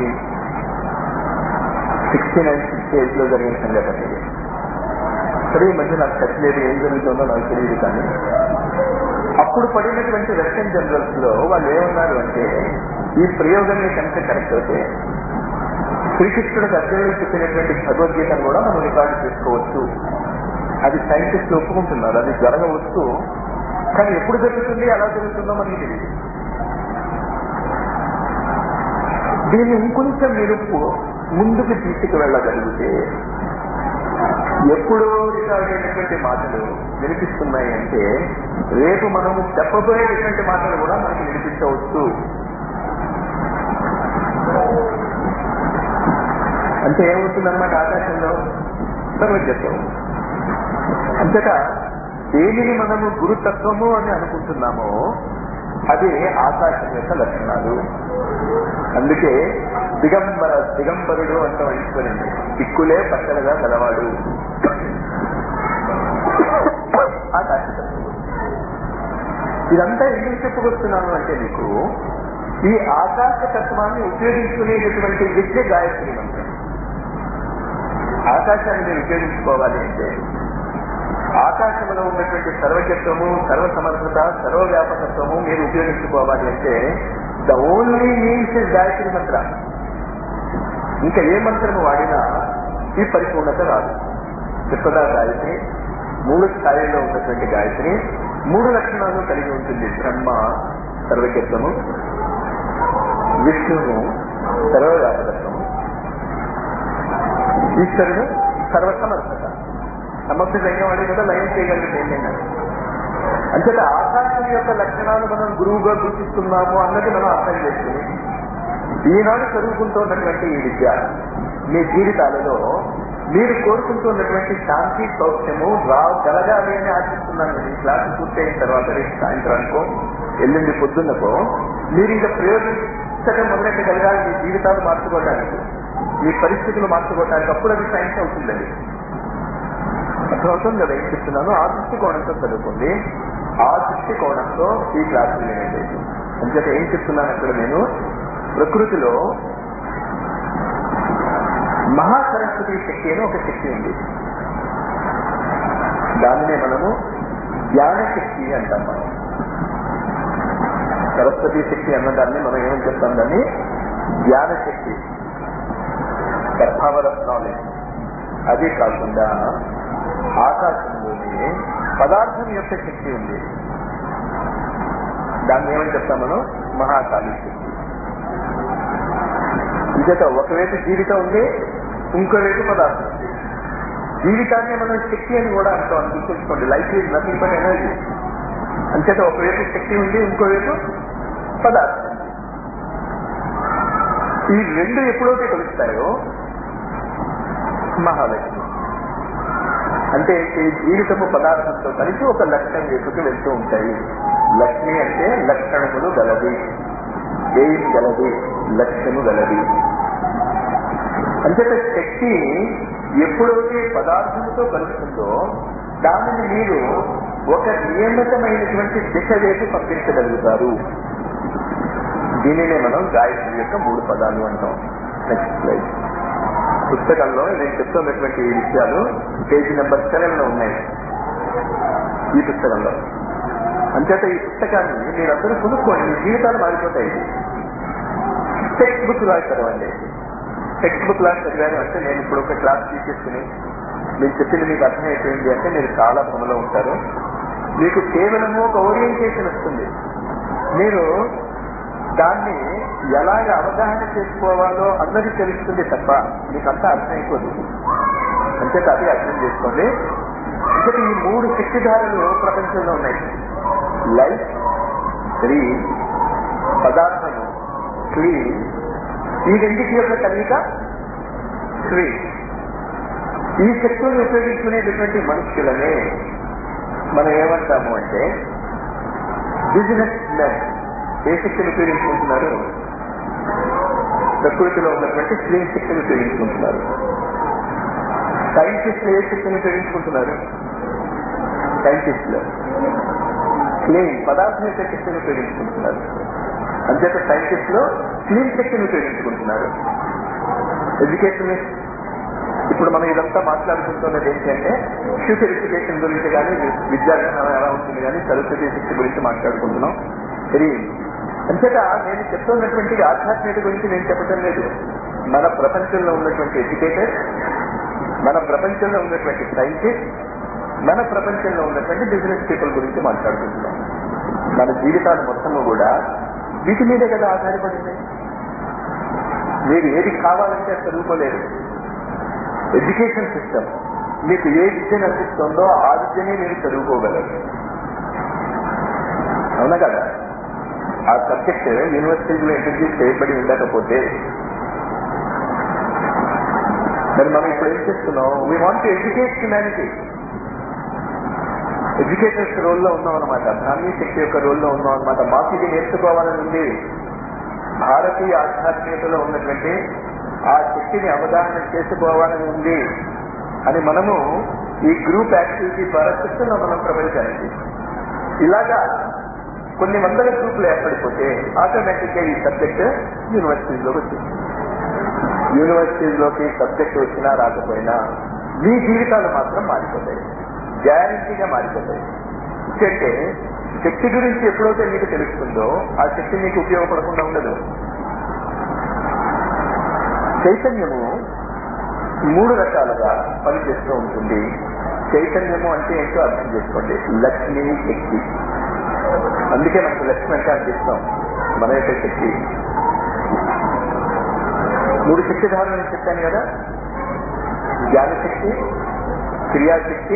1969-68లో జరిగిన సంఘటన. సరే ఈ మధ్య నాకు చెప్పలేదు, ఏం జరుగుతుందో నాకు తెలియదు. కానీ అప్పుడు పడినటువంటి రష్యన్ జనరల్స్ లో వాళ్ళు ఏమన్నారు అంటే, ఈ ప్రయోగాన్ని కనుక కరెక్ట్ అయితే శ్రీకృష్ణుడికి అర్జునుడికి చెప్పినటువంటి భగవద్గీతను కూడా మనం రికార్డు చేసుకోవచ్చు. అది సైంటిస్టులు ఒప్పుకుంటున్నారు. అది జరగవచ్చు, కానీ ఎప్పుడు జరుగుతుంది, ఎలా జరుగుతుందో మనకి తెలియదు. దీన్ని ఇంకొంచెం మీరు ముందుకు తీసుకువెళ్ళగలిగితే ఎప్పుడో రికార్డ్ అయినటువంటి మాటలు వినిపిస్తున్నాయి అంటే రేపు మనము చెప్పబోయేటువంటి మాటలు కూడా మనకి వినిపించవచ్చు. అంటే ఏమవుతుందన్నమాట, ఆకాశంలో సర్వజ్ఞత్వం. అంతటా దేనిని మనము గురుతత్వము అని అనుకుంటున్నామో అది ఆకాశం యొక్క లక్షణాలు. అందుకే దిగంబరుడు అంటాం ఈశ్వరుని, దిక్కులే పక్కనగా గలవాడు ఆకాశతత్వం. ఇదంతా ఎందుకు చెప్పుకొస్తున్నాను అంటే మీకు ఈ ఆకాశతత్వాన్ని ఉపయోగించుకునేటటువంటి విద్య గాయత్రి మంత్రం. ఆకాశాన్ని మీరు ఉపయోగించుకోవాలి అంటే ఆకాశంలో ఉన్నటువంటి సర్వజ్ఞత్వము, సర్వసమర్థత, సర్వవ్యాపకత్వము మీరు ఉపయోగించుకోవాలి అంటే the only means is Gayatri mantra. ఇంకా ఏ మంత్రము వాడినా ఈ పరిపూర్ణత రాదు. చెప్పదా గాయత్రి 3 స్థాయిలో ఉన్నటువంటి గాయత్రి 3 లక్షణాలు కలిగి ఉంటుంది. బ్రహ్మ సర్వజ్ఞత్వము, విష్ణువు సర్వవ్యాపకత్వము, ఈశ్వరుడు సర్వసమర్థత. సమర్థుడైన వాడే కదా లయం చేయగలిగితే ఏమైనా. అంచేత ఆకాశం యొక్క లక్షణాలు మనం గురువుగా గుర్తిస్తున్నాము అన్నది మనం అర్థం చేసుకుని ఈనాడు చదువుకుంటున్నటువంటి ఈ విద్య మీ జీవితాలలో మీరు కోరుకుంటున్నటువంటి శాంతి సౌఖ్యము కలగాలి అని ఆశిస్తున్నాను. ఈ క్లాసు పూర్తయిన తర్వాత రేపు సాయంత్రానికో ఎల్లుండి పొద్దున్నకో మీరు ఇంకా ప్రయోగించడం మొదలెట్టగలగాలి. మీ జీవితాలు మార్చుకోవడానికి, మీ పరిస్థితులు మార్చుకోవడానికి. అప్పుడు అది సైన్స్ అవుతుందండి. అర్థమవుతుంది కదా ఏం చెప్తున్నాను. ఆ దృష్టికోణంతో చదువుకోండి, ఆ దృష్టికోణంతో ఈ క్లాసులు వినండి. అంచేత ఏం చెప్తున్నాను అక్కడ నేను, ప్రకృతిలో మహాసరస్వతి శక్తి అని ఒక శక్తి ఉంది. దానినే మనము జ్ఞానశక్తి అంటాం. మనం సరస్వతి శక్తి అన్నదాన్ని మనం ఏమని చెప్తాం, దాన్ని జ్ఞానశక్తి, ద పవర్ ఆఫ్ నాలెడ్జ్. అదే కాకుండా ఆకాశంలోనే పదార్థం యొక్క శక్తి ఉంది. దాన్ని ఏమని చెప్తాం మనం, మహాకాళీ శక్తి. ఇంకేత ఒకవైపు జీవితం ఉంది, ఇంకోవైపు పదార్థం ఉంది. జీవితాన్ని మనం శక్తి అని కూడా అంటాం. గుర్తుంచుకోండి, life is nothing but energy. అంచేత ఒకవైపు శక్తి ఉంది, ఇంకోవైపు పదార్థం. ఈ రెండు ఎప్పుడైతే కలుస్తాయో మహాలక్ష్మి అంటే ఈ జీవితము పదార్థంతో కలిసి ఒక లక్ష్యం వైపుకి వెళ్తూ ఉంటాయి. లక్ష్మి అంటే లక్షణములు గలది, ఏం గలది, లక్ష్యము గలది. అంటే శక్తి ఎప్పుడైతే పదార్థముతో కలుస్తుందో దానిని మీరు ఒక నియమితమైనటువంటి దిశ వైపు పంపించగలుగుతారు. దీనినే మనం గాయత్రి యొక్క 3 పదాలు అంటాం. Next slide. పుస్తకంలో నేను చెప్తున్నటువంటి ఈ విషయాలు పేజీ నెంబర్ 7లో ఉన్నాయి ఈ పుస్తకంలో. అంచేత ఈ పుస్తకాన్ని మీరందరూ కొనుక్కోండి, మీ జీవితాలు మారిపోతాయి. టెక్స్ట్ బుక్ లాగా చదవండి. టెక్స్ట్ బుక్ లాగా చదివాను అంటే నేను ఇప్పుడు ఒక క్లాస్ తీసేసుకుని నేను చెప్పింది మీకు అర్థమైపోయింది అంటే మీరు చాలా భ్రమలో ఉంటారు. మీకు కేవలము ఒక ఓరియంటేషన్ వస్తుంది. మీరు దాన్ని ఎలాగ అవగాహన చేసుకోవాలో అన్నది తెలుస్తుంది తప్ప మీకంతా అర్థమైపోదు. అంచేత అది అర్థం చేసుకోండి. అంటే ఈ 3 శక్తిధారలు ప్రపంచంలో ఉన్నాయి. లైఫ్, రీడ్, పదార్థము, క్లీన్. ఈ రెండింటి యొక్క కలయిక శ్రీ. ఈ శక్తులను ఉపయోగించుకునేటటువంటి మనుషులనే మనం ఏమంటాము అంటే బిజినెస్ మెన్. ఏ శక్తిని ఉపయోగించుకుంటున్నారు? ప్రకృతిలో ఉన్నటువంటి క్లీన్ శక్తిని ఉపయోగించుకుంటున్నారు. సైంటిస్టులు ఏ శక్తిని ఉపయోగించుకుంటున్నారు? సైంటిస్టులు క్లీన్ పదార్థం యొక్క శక్తిని ఉపయోగించుకుంటున్నారు. అంచేత సైంటిస్టులు క్లీన్ శక్తిని ఉపయోగించుకుంటున్నారు. ఎడ్యుకేషనిస్ట్ ఇప్పుడు మనం ఇదంతా మాట్లాడుకుంటున్నది ఏంటంటే ఫ్యూచర్ ఎడ్యుకేషన్ గురించి కానీ, విద్యావిధానం ఎలా ఉంటుంది కానీ, సరస్వతి శక్తి గురించి మాట్లాడుకుంటున్నాం. అంచేత నేను చెప్తున్నటువంటి ఆధ్యాత్మికత గురించి నేను చెప్పటం లేదు. మన ప్రపంచంలో ఉన్నటువంటి ఎడ్యుకేటర్, మన ప్రపంచంలో ఉన్నటువంటి సైంటిస్ట్, మన ప్రపంచంలో ఉన్నటువంటి బిజినెస్ పీపుల్ గురించి మాట్లాడుకుంటున్నాం. మన జీవితాలు మొత్తము కూడా వీటి మీదే కదా ఆధారపడింది. మీరు ఏది కావాలంటే చదువుకోలేరు. ఎడ్యుకేషన్ సిస్టమ్ మీకు ఏ విద్యను అందిస్తుందో ఆ విద్యనే మీరు చదువుకోగలరు. అవునా కదా? ఆ సబ్జెక్ట్ యూనివర్సిటీలో ఇంట్రడ్యూస్ చేయబడి ఉండకపోతే మరి మనం ఇప్పుడు ఏం చేస్తున్నాం? We want to educate humanity. Educators రోల్లో ఉన్నాం అనమాట, బ్రాహ్మీ శక్తి యొక్క రోల్లో ఉన్నాం అనమాట. మాకు ఇది నేర్చుకోవాలని ఉంది. భారతీయ ఆధ్యాత్మికతలో ఉన్నటువంటి ఆ శక్తిని అవగాహన చేసుకోవాలని ఉంది అని మనము ఈ గ్రూప్ యాక్టివిటీ ద్వారా చెప్తున్నాం మనం ప్రపంచానికి. ఇలాగా కొన్ని వందల గ్రూపులు ఏర్పడిపోతే ఆటోమేటిక్ గా ఈ సబ్జెక్ట్ యూనివర్సిటీలోకి వచ్చింది. యూనివర్సిటీలోకి సబ్జెక్ట్ వచ్చినా రాకపోయినా మీ జీవితాలు మాత్రం మారిపోతాయి, గ్యారంటీగా మారిపోతాయి. ఎందుకంటే శక్తి గురించి ఎప్పుడైతే మీకు తెలుస్తుందో ఆ శక్తి మీకు ఉపయోగపడకుండా ఉండదు. చైతన్యము 3 రకాలుగా పనిచేస్తూ ఉంటుంది. చైతన్యము అంటే ఏంటో అర్థం చేసుకోండి. లక్ష్మీ శక్తి, అందుకే మనకు లక్ష్మి అంటే అనిపిస్తాం. మన యొక్క శక్తి 3 శక్తిధారణ చెప్పాను కదా. జ్ఞానశక్తి, క్రియాశక్తి,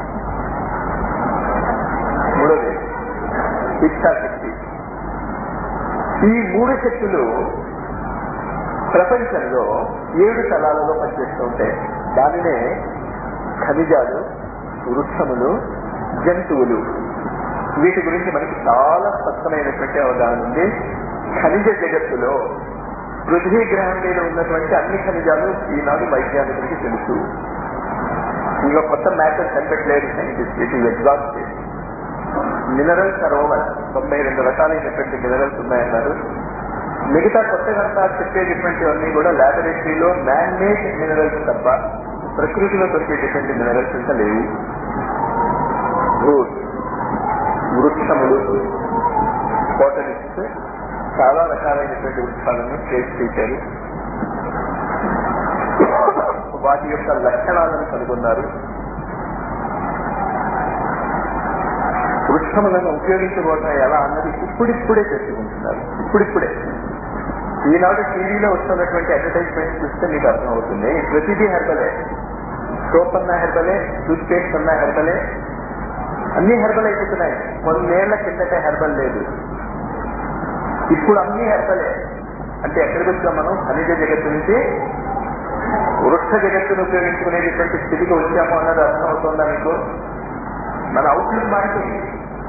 మూడోది ఇచ్ఛాశక్తి. ఈ 3 శక్తులు ప్రపంచంలో 7 తలాలలో పనిచేస్తూ ఉంటాయి. దానినే ఖనిజాలు, వృక్షములు, జంతువులు. వీటి గురించి మనకి చాలా స్పష్టమైనటువంటి అవగాహన ఉంది. ఖనిజ జగత్తులో పృథ్వీ గ్రహం మీద ఉన్నటువంటి అన్ని ఖనిజాలు ఈనాడు వైజ్ఞానికులకి తెలుసు. ఇంకా కొత్త మ్యాటర్ కనిపెట్టలేదు scientist. It is exhausted. Minerals are over. 92 రకాలైనటువంటి మినరల్స్ ఉన్నాయన్నారు. మిగతా కొత్తగా చెప్పేటటువంటివన్నీ కూడా ల్యాబొరేటరీలో మ్యాన్ మేడ్ మినరల్స్ తప్ప ప్రకృతిలో దొరికేటటువంటి మినరల్స్ ఇంకా లేవు. వృక్షములు, బోటనిస్ట్ చాలా రకాలైనటువంటి వృక్షాలను ట్రేస్ చేశారు. వాటి యొక్క లక్షణాలను కనుగొన్నారు. వృక్షములను ఉపయోగించుకోవడం ఎలా అన్నది ఇప్పుడిప్పుడే తెలుసుకుంటున్నారు. ఇప్పుడిప్పుడే ఈనాడు టీవీలో వస్తున్నటువంటి అడ్వర్టైజ్మెంట్ చూస్తే మీకు అర్థమవుతుంది. ప్రతిదీ హెర్బలే. సోప్ అన్నా హెర్బలే, టూత్ పేస్ట్ అన్నా హెర్బలే, అన్ని హెర్బల్ అయిపోతున్నాయి. కొన్నేళ్ల కిందట హెర్బల్ లేదు, ఇప్పుడు అన్ని హెర్బలే. అంటే ఎక్కడికి వచ్చాం మనం? ఖనిజ జగత్తు నుంచి వృక్ష జగత్తును ఉపయోగించుకునేటువంటి స్థితికి వచ్చాము అన్నది అర్థం అవుతుందా మీకు? మన అవుట్లుక్ మారిపోయింది.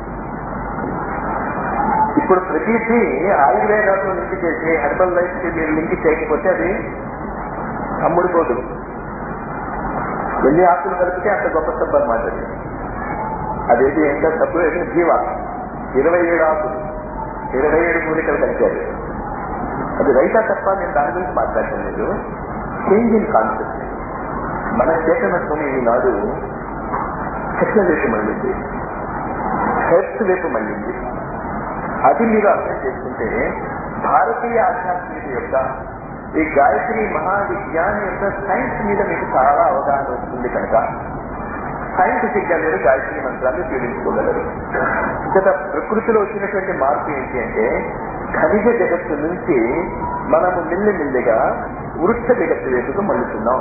ఇప్పుడు ప్రతిదీ ఆయుర్వేదాలతో లింక్ చేసి హెర్బల్ లైఫ్ కి మీరు లింక్ చేయకపోతే అది అమ్ముడుపోదు. ఎన్ని ఆకులు కలిపితే అంత గొప్ప సబ్బు అన్నమాట. అదేది ఎంత సబ్బు? జీవ 27 ఆకులు, 27 మూలికలు కలిపారు. అది రైతా తప్ప నేను దాని గురించి మాట్లాడటం లేదు. Change in concept. మన చేతనత్వం ఈనాడు చెట్ల వైపు మళ్ళింది, హెల్త్ వైపు మళ్ళింది. అది మీరు అర్థం చేసుకుంటే భారతీయ ఆధ్యాత్మికత యొక్క ఈ గాయత్రి మహావిజ్ఞానం యొక్క సైన్స్ మీద మీకు చాలా అవగాహన వస్తుంది. కనుక సైంటిఫిక్ గా మీరు గాయత్రి మంత్రాన్ని ఉపయోగించుకోగలరు. గత ప్రకృతిలో వచ్చినటువంటి మార్పు ఏంటి అంటే ఖనిజ జగత్తు నుంచి మనము మెల్లిమెల్లిగా వృక్ష జగత్తు వైపుకు మళ్ళుతున్నాం.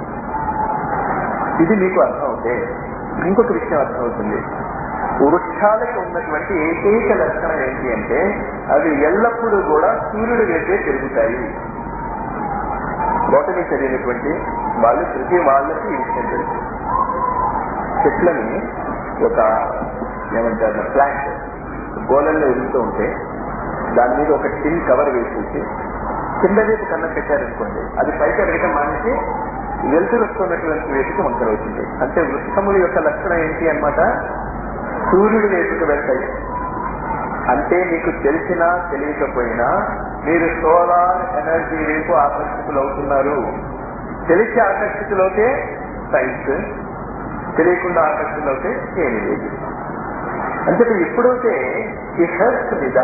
ఇది మీకు అర్థమవుతే ఇంకొక విషయం అర్థమవుతుంది. వృక్షాలకు ఉన్నటువంటి ఏకైక లక్షణం ఏంటి అంటే అవి ఎల్లప్పుడూ కూడా సూర్యుడి వైపే తిరుగుతాయి. బోటనీ చదివినటువంటి వాళ్ళు ప్రతి వాళ్ళకి ఈ విషయం తెలుసు. చెట్లని ఒక ఏమంటారు ప్లాంట్ గోళంలో ఎదుగుతూ ఉంటే దాని మీద ఒక టిన్ కవర్ వేసేసి కింద వైపు కన్నం పెట్టారనుకోండి, అది పైకి ఎదగటం మానేసి వెలుతురు వస్తున్నటువంటి వైపుకి వంకర అవుతుంది. అంటే వృక్షముల యొక్క లక్షణం ఏంటి అన్నమాట? సూర్యుడి వైపుకు వెళ్తాయి. అంటే మీకు తెలిసినా తెలియకపోయినా మీరు సోలార్ ఎనర్జీ వైపు ఆకర్షితులు అవుతున్నారు. తెలిసి ఆకర్షితులవుతే సైన్స్, తెలియకుండా ఆకర్షితులవుతే ఏమీ లేదు. అంటే ఎప్పుడైతే ఈ హెల్త్ మీద,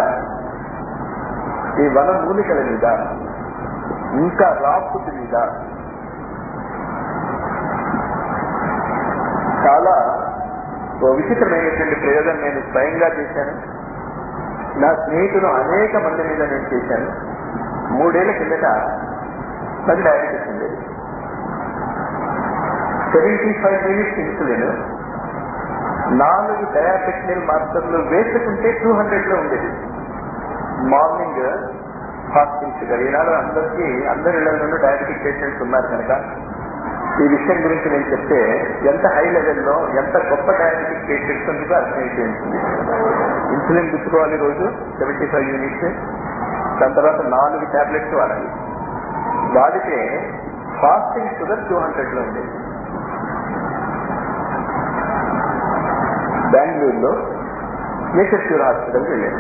ఈ వన మూలికల మీద, ఇంకా రాఫుడ్ మీద చాలా విచిత్రమైనటువంటి ప్రయోగం నేను స్వయంగా చేశాను. నా స్నేహితులు అనేక మంది మీద నేను చేశాను. 3 ఏళ్ల కిందట నాకు డయాబెటీస్ ఉండేది. 75 యూనిట్స్ ఇన్సులిన్ 4 డయాబెటిక్ మాస్టర్లు వేసుకుంటే 200లో ఉండేది. Morning fasting sugar. ఈనాడు అందరి ఇళ్లలోనూ డయాబెటిక్ పేషెంట్స్ ఉన్నారు కనుక ఈ విషయం గురించి నేను చెప్తే ఎంత హై లెవెల్లో ఎంత గొప్ప డయాబెటిక్ పేషెంట్స్ అందుకు అర్థమైపోయింది. ఇన్సులిన్ పుచ్చుకోవాలి రోజు 75 యూనిట్స్, దాని తర్వాత 4 టాబ్లెట్స్ వాడాలి. వాడితే ఫాస్టింగ్ షుగర్ 200లో ఉండేది. బెంగళూరులో నేచర్ క్యూర్ హాస్పిటల్కి వెళ్ళాను.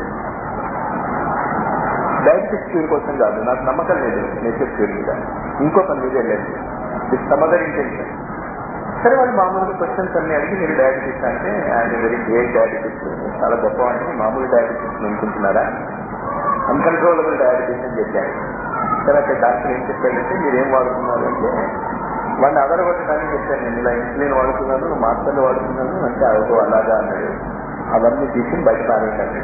డయాబెటిస్ క్యూర్ కోసం కాదు, నాకు నమ్మకం లేదు నేచర్ క్యూర్ మీద, ఇంకో పని మీద వెళ్ళాను. With some other intention. సరే, వాళ్ళు మామూలుగా క్వశ్చన్స్ అన్ని అడిగి మీరు డయాబెటిస్ అంటే ఆయన వెరీ గ్రేట్ డయాబెటిస్, చాలా గొప్ప అంటే మామూలు డయాబెటిస్ అనుకుంటున్నారా, అన్కంట్రోలబుల్ డయాబెటిస్ అని చెప్పాను. సరే, అక్కడ డాక్టర్ ఏం చెప్పాడంటే మీరేం వాడుతున్నారు అంటే వాడిని అదరగొట్టడానికి చెప్పాను. నేను ఇలా ఇన్సులిన్ వాడుతున్నాను, మాత్రలు వాడుతున్నాను అంటే అదో అలాగా అన్నాడు. అవన్నీ తీసుకుని బయట పారేయండి.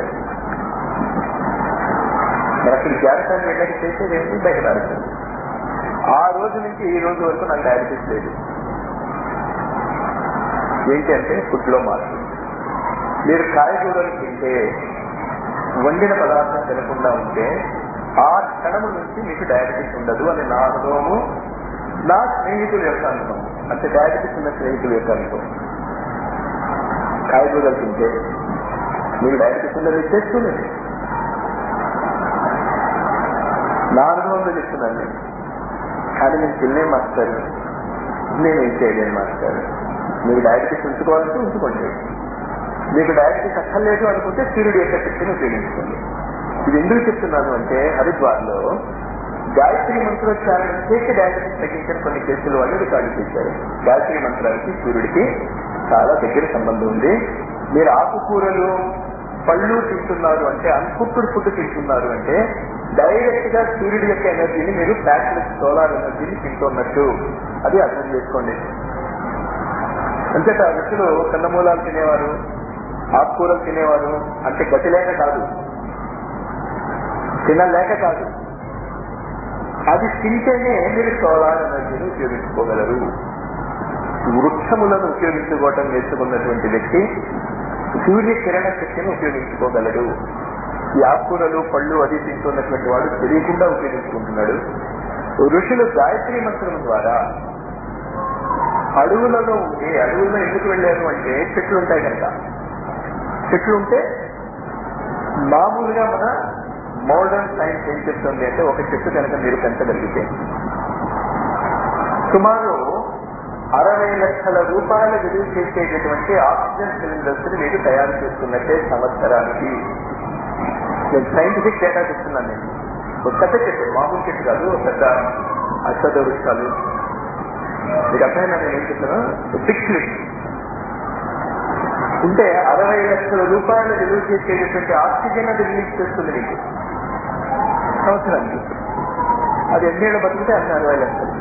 మరి అక్కడ జాగ్రత్తగా వెళ్ళకి చేసేది ఏంటి, బయట పారేస్తాను. ఆ రోజు నుంచి ఈ రోజు వరకు నాకు డయాబెటీస్ లేదు. ఏంటి అంటే ఫుడ్లో మార్పు. మీరు కాయగూరలు తింటే, వండిన పదార్థం తినకుండా ఉంటే ఆ క్షణము నుంచి మీకు డయాబెటీస్ ఉండదు అని నా అనుభవము, నా స్నేహితుల యొక్క అనుభవం. అంటే డయాబెటీస్ ఉన్న స్నేహితుల యొక్క అనుభవం. కాయగూరలు తింటే మీకు డయాబెటీస్ ఉండదు చేస్తున్నది. నా అనుభవంలో చెప్తున్నాను నేను. కానీ నేను తిన్నే మాస్టర్, నేనేం చేయలేను మాస్టర్. మీకు డయాబెటీస్ ఉంచుకోవాలంటే ఉంచుకోండి. మీకు డయాబెటీస్ అక్కర్లేదు అనుకుంటే సూర్యుడి యొక్క శక్తిని ఉపయోగించుకోండి. ఇది ఎందుకు చెప్తున్నాను అంటే హరిద్వార్లో గాయత్రి మంత్రోచ్చారణ చేసి డయాబెటీస్ తగ్గించిన కొన్ని కేసులు వాళ్ళు రికార్డు చేశారు. గాయత్రి మంత్రానికి సూర్యుడికి చాలా దగ్గర సంబంధం ఉంది. మీరు ఆకుకూరలు పళ్ళు తింటున్నారు అంటే, అన్కుక్డ్ ఫుడ్ తింటున్నారు అంటే డైరెక్ట్ గా సూర్యుడి యొక్క ఎనర్జీని మీరు ప్యాక్లెస్ సోలార్ ఎనర్జీని తింటున్నట్టు అది అర్థం చేసుకోండి. అంతేట ఋషులు కందమూలాలు తినేవారు, ఆకుకూరలు తినేవారు అంటే గతి లేక కాదు, తినలేక కాదు. అది తింటేనే మీరు సోలార్ ఎనర్జీని ఉపయోగించుకోగలరు. వృక్షములను ఉపయోగించుకోవటం నేర్చుకున్నటువంటి వ్యక్తి సూర్య కిరణ శక్తిని ఉపయోగించుకోగలడు. ఈ ఆకుకూరలు పళ్ళు అది తింటున్నటువంటి వాడు తెలియకుండా ఉపయోగించుకుంటున్నాడు. ఋషులు గాయత్రి మంత్రం ద్వారా అడవులలో ఉండి, అడవుల్లో ఎందుకు వెళ్ళారు అంటే చెట్లు ఉంటాయి కనుక. చెట్లు ఉంటే మామూలుగా మన మోడర్న్ సైన్స్ ఏం చెప్తుంది అంటే ఒక చెట్టు కనుక మీరు పెంచగలిగితే సుమారు 60 లక్షల రూపాయలు విలువ చేసేటటువంటి ఆక్సిజన్ సిలిండర్స్ ని మీరు తయారు చేసుకున్నట్టే సంవత్సరానికి. నేను సైంటిఫిక్ డేటా చెప్తున్నాను. నేను ఒక పెద్ద చెట్టు, మామూలు చెట్టు కాదు, ఒక పెద్ద అశ్వథ వృక్షాలు. మీకు అర్థమైనా నేను ఏం చెప్తున్నా, బిగ్ ట్రీస్ ఉంటే 60 లక్షల రూపాయలు విలువ చేసేటటువంటి ఆక్సిజన్ అది రిలీజ్ చేస్తుంది మీకు సంవత్సరానికి. అది ఎన్నేళ్ళు బతికితే అన్ని 60 లక్షలు.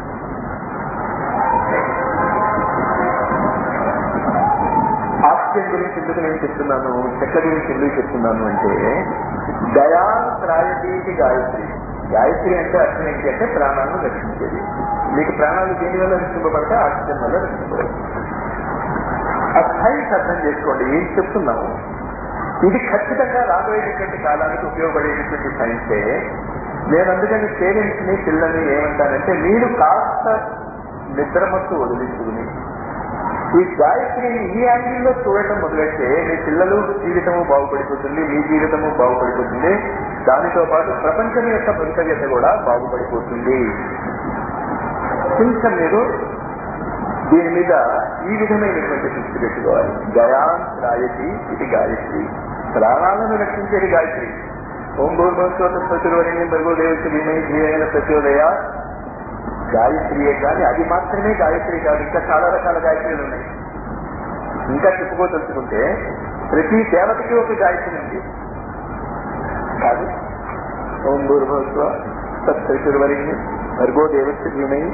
ఆక్సిజన్ గురించి ఎందుకు నేను చెప్తున్నాను, చెట్ల గురించి ఎందుకు చెప్తున్నాను అంటే దయాత్రాయతీతి గాయత్రి. గాయత్రి అంటే అర్థం ఏంటి అంటే ప్రాణాలను రక్షించేది. మీకు ప్రాణాలు దేని వల్ల రక్షింపబడితే ఆక్సిజన్ వల్ల రక్షింపబడతాయి. ఆ సైన్స్ అర్థం చేసుకోండి ఏం చెప్తున్నాము. ఇది ఖచ్చితంగా రాబోయేటటువంటి కాలానికి ఉపయోగపడేటటువంటి సైన్సే. నేను అందుకని పేరెంట్స్ ని పిల్లల్ని ఏమంటానంటే మీరు కాస్త నిద్రమత్తు వదిలించుకుని ఈ గాయత్రిని ఈ యాంగిల్లో చూడటం మొదలైతే మీ పిల్లలు జీవితము బాగుపడిపోతుంది, మీ జీవితము బాగుపడిపోతుంది, దానితో పాటు ప్రపంచం యొక్క భవితవ్యత కూడా బాగుపడిపోతుంది. కొంచెం మీరు దీని మీద ఈ విధమైనటువంటి దృష్టి పెట్టుకోవాలి. గయాత్రాయతి ఇది గాయత్రి, ప్రాణాలను రక్షించేది గాయత్రి. ఓం భూర్భస్వత ప్రచురవరణ్యం భర్గోదేవకి ధీమహి ధియో ప్రచోదయ గాయత్రియే. కానీ అది మాత్రమే గాయత్రి కాదు, ఇంకా చాలా రకాల గాయత్రీలు ఉన్నాయి. ఇంకా చెప్పుకోదలుచుకుంటే ప్రతి దేవతకి ఒక గాయత్రి ఉంది కాదు. ఓం భూర్భస్వ తత్ప్రచురవరణ్యం భర్గోదేవకి ధీమహి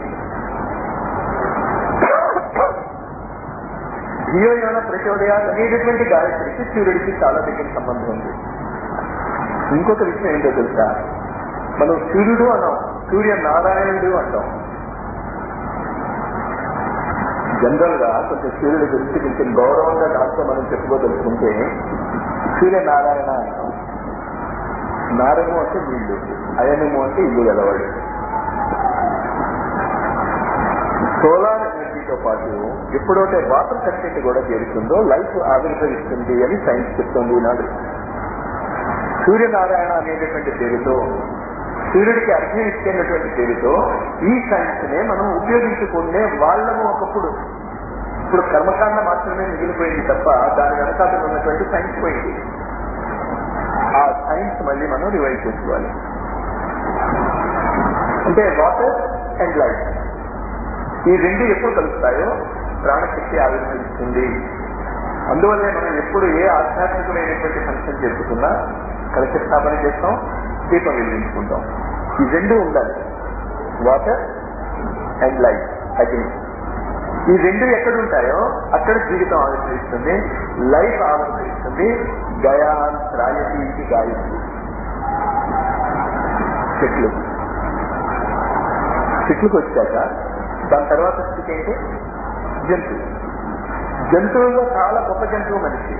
ధియో యోన ప్రచోదయాలు అనేటటువంటి గాయత్రికి సూర్యుడికి చాలా దగ్గర సంబంధం ఉంది. ఇంకొక విషయం ఏంటో తెలుసా, మనం సూర్యుడు అన్నాం, సూర్యనారాయణుడు అంటాం. జనరల్ గా కొంచెం సూర్యుడి గురించి కొంచెం గౌరవంగా దాంతో మనం చెప్పుకోదలుచుకుంటే సూర్యనారాయణ అంటాం. నారము అంటే నీళ్లు, అయనము అంటే ఇల్లు గలవాడు. సోలార్ ఎనర్జీతో పాటు ఎప్పుడైతే వాటర్ కంటెంట్ కూడా చేరుతుందో లైఫ్ ఆవిర్భవిస్తుంది అని సైన్స్ చెప్తుంది ఈనాడు. సూర్యనారాయణ అనేటటువంటి పేరుతో, సూర్యుడికి అర్ఘ్యం ఇచ్చేటటువంటి పేరుతో ఈ సైన్స్ నే మనం ఉపయోగించుకునే వాళ్ళము ఒకప్పుడు. ఇప్పుడు కర్మకాండ మాత్రమే మిగిలిపోయింది తప్ప దాని వెనకాల ఉన్నటువంటి సైన్స్ పోయింది. ఆ సైన్స్ మళ్ళీ మనం రివైవ్ చేసుకోవాలి. అంటే వాటర్ అండ్ లైఫ్ ఈ రెండు ఎప్పుడు కలుస్తాయో ప్రాణశక్తి ఆవిర్భవిస్తుంది. అందువల్లే మనం ఎప్పుడు ఏ ఆధ్యాత్మికమైనటువంటి ఫంక్షన్ చేసుకున్నా కలశ స్థాపన చేస్తాం, దీపం వెలిగించుకుంటాం. ఈ రెండు ఉండాలి, వాటర్ అండ్ లైఫ్, అగ్ని. ఈ రెండు ఎక్కడ ఉంటాయో అక్కడ జీవితం ఆవిర్భవిస్తుంది, లైఫ్ ఆవిర్భవిస్తుంది. గయాన్ త్రాయతీకి గాయత్రి. చెట్లకు వచ్చాక దాని తర్వాత స్థితి ఏంటి? జంతువు. జంతువుల్లో చాలా గొప్ప జంతువు మనిషి.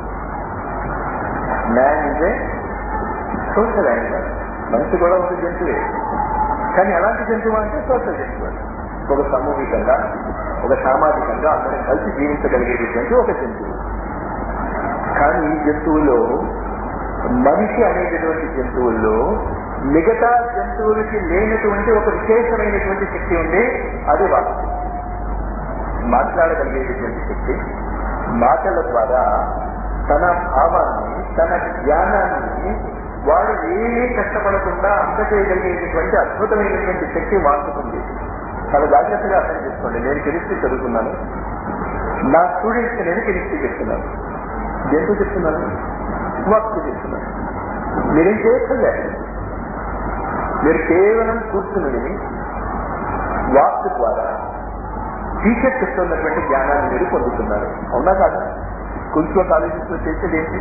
Man is a social animal. మనిషి కూడా ఒక జంతువే, కానీ ఎలాంటి జంతువు అంటే సోషల్ జంతువు. ఒక సామూహికంగా, ఒక సామాజికంగా అందరం కలిసి జీవించగలిగేటువంటి ఒక జంతువు. కానీ ఈ జంతువులో, మనిషి అనేటటువంటి జంతువుల్లో మిగతా జంతువులకి లేనటువంటి ఒక విశేషమైనటువంటి శక్తి ఉంది. అది వాక్. మాట్లాడగలిగేటటువంటి శక్తి. మాటల ద్వారా తన భావాన్ని, తన జ్ఞానాన్ని వాడు ఏమీ కష్టపడకుండా అందజేయగలిగేటటువంటి అద్భుతమైనటువంటి శక్తి వాడుతుంది. చాలా జాగ్రత్తగా అర్థం చేసుకోండి. నేను కెమిస్ట్రీ చదువుకున్నాను, నా స్టూడెంట్స్కి నేను కెమిస్ట్రీ చెప్తున్నాను. దేంతో చెప్తున్నాను? వాక్తో చెప్తున్నాను. మీరేం చేయక్కర్లే, మీరు కేవలం కూర్చుని వాక్ ద్వారా టీచర్ చెప్తున్నటువంటి జ్ఞానాన్ని మీరు పొందుతున్నారు. అవునా కాదా? స్కూల్స్ లో, కాలేజెస్ లో చేసేది ఏంటి?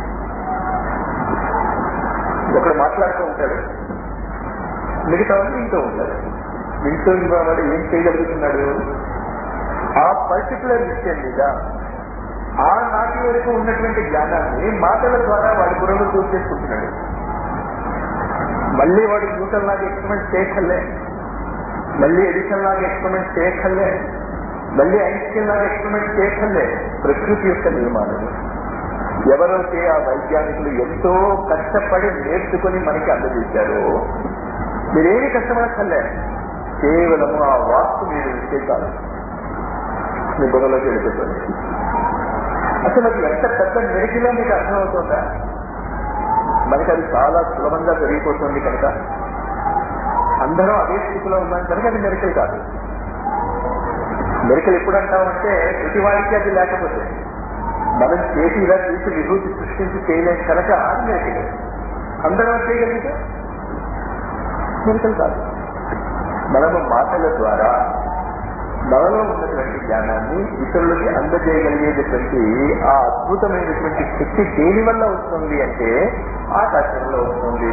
ఒకడు మాట్లాడుతూ ఉంటాడు, మిగతా వాళ్ళు వింటూ ఉంటారు. వింటూ వాడు ఏం చేయగలుగుతున్నాడు? ఆ పర్టికులర్ విషయం మీద ఆ నాటి వరకు ఉన్నటువంటి జ్ఞానాన్ని మాటల ద్వారా వాడి బుర్రలో చూసేసుకుంటున్నాడు. మళ్ళీ వాడు న్యూటన్ లాగా ఎక్స్పెరిమెంట్ చేయక్కర్లే, మళ్ళీ ఎడిషన్ లాగా ఎక్స్పెరిమెంట్ చేయక్కర్లే, మళ్ళీ ఐన్స్టీన్ లాగా ఎక్స్పెరిమెంట్ చేయక్కర్లే. ప్రకృతి యొక్క నిర్మాణం ఎవరైతే ఆ వైజ్ఞానికులు ఎంతో కష్టపడి నేర్చుకుని మనకి అందజేశారో మీరేమి కష్టపడక్కర్లే. కేవలము ఆ వాస్తు మీరు వింటే చాలు, మీ బుర్రలోకి వెళ్ళిపోతుంది. అసలు అది ఎంత పెద్ద మెరికిలో మీకు అర్థమవుతుందా? మనకి అది చాలా సులభంగా జరిగిపోతుంది కనుక అందరం అదే స్థితిలో ఉన్నాం కనుక అది మెరికల్ కాదు. మెరికల్ ఎప్పుడు అంటామంటే ప్రతి వాడికి అది లేకపోతే, మనం చేసి ఇలా చేసి విభూతి సృష్టించి చేయలేం కనుక అది మెరికల్. అందరం చేయగలిగితే మెరికల్ కాదు. మనము మాటల ద్వారా మనలో ఉన్నటువంటి జ్ఞానాన్ని ఇతరులకి అందజేయగలిగేటటువంటి ఆ అద్భుతమైనటువంటి శక్తి దేని వల్ల వస్తుంది అంటే ఆకాశంలో వస్తుంది.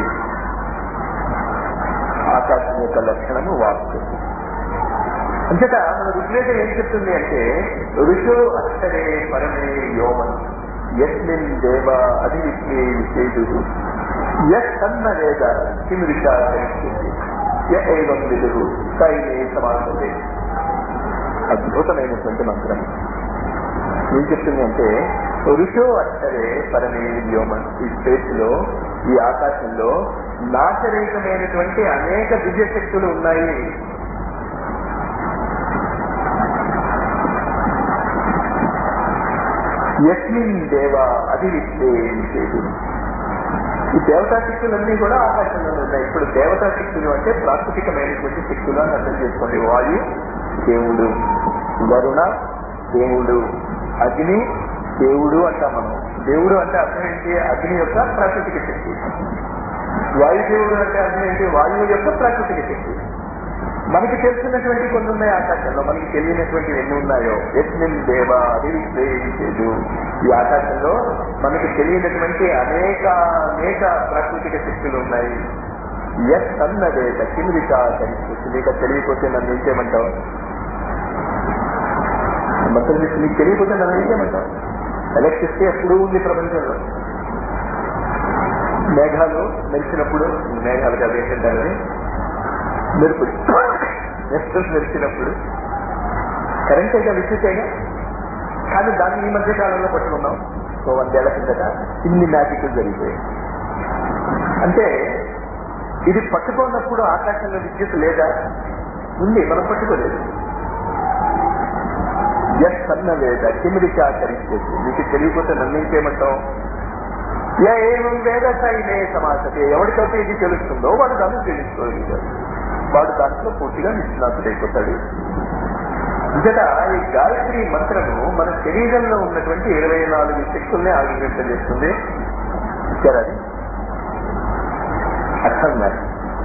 ఆకాశం యొక్క లక్షణము వాక్కు. అంతట మన ఋగ్వేదం ఏం చెప్తుంది అంటే ఋషో అక్షరే పరమే వ్యోమన్ యస్మిన్ దేవ అధివిశ్వే విశేషు యత్ తన్న వేద కిం ఋషా కరిష్యతి య ఏవం విదుః సైనే సమాసతే. అద్భుతమైనటువంటి మంత్రం ఏం చెప్తుంది అంటే ఋషో అక్షరే పరమే వ్యోమన్. ఈ స్పేస్ లో, ఈ ఆకాశంలో నాశరహితమైనటువంటి అనేక దివ్య శక్తులు ఉన్నాయి. యస్మిన్ దేవ అధివిశ్వే విశేషు. ఈ దేవతా శక్తులన్నీ కూడా ఆకాశంలో ఉన్నాయి. ఇప్పుడు దేవతా శక్తులు అంటే ప్రాకృతికమైనటువంటి శక్తులు అని అర్థం చేసుకోండి. వాయు దేవుడు, వరుణ దేవుడు, అగ్ని దేవుడు అంటాం మనం. దేవుడు అంటే అర్థం ఏంటి? అగ్ని యొక్క ప్రాకృతిక శక్తి. వాయుదేవుడు అంటే అర్థం ఏంటి? వాయువు యొక్క ప్రాకృతిక శక్తి. మనకి తెలిసినటువంటి కొన్ని ఉన్నాయి ఆకాశంలో, మనకి తెలియనటువంటి ఎన్ని ఉన్నాయో. యస్మిన్ దేవ అధివిశ్వేషు. ఈ ఆకాశంలో మనకి తెలియనటువంటి అనేక ప్రాకృతిక శక్తులు ఉన్నాయి. ఎస్ అన్నదేట కిందికా కనిపిస్తుంది. నీకు తెలియకపోతే నన్ను ఏం చేయమంటావు? మొత్తం నీకు తెలియకపోతే నన్ను ఏం చేయమంటావు? ఎలక్ట్రిసిటీ ఎప్పుడూ ఉంది ప్రపంచంలో. మేఘాలు మెరిసినప్పుడు, మేఘాలు కాదు ఏంటంటే మెరుపులు మెరిసినప్పుడు కరెంటేగా, విద్యుతేగా. కానీ దాన్ని ఈ మధ్య కాలంలో పట్టుకున్నాం. 100 ఏళ్ల కిందట ఇన్ని మ్యాజిక్లు జరిగిపోయాయి. అంటే ఇది పట్టుకున్నప్పుడు ఆకాశంలో విద్యుత్ లేదా? ఉంది, మనం పట్టుకోలేదు. ఎస్ అన్న లేదా కిమిడికి ఆచరించేసి నీకు తెలియకపోతే నన్ను ఇంకేమంటాం? ఏం వేద సైనే సమాసతే. ఎవరికైతే ఇది తెలుస్తుందో వాడు దాన్ని తెలుసుకోగలిగాడు, వాడు దాంట్లో పూర్తిగా నిష్ణాతుడైపోతాడు. ఇదట ఈ గాయత్రి మంత్రము మన శరీరంలో ఉన్నటువంటి 24 శక్తుల్ని ఆవిర్వింపజేస్తుంది. ఇచ్చారా? అది అర్థం కాదు.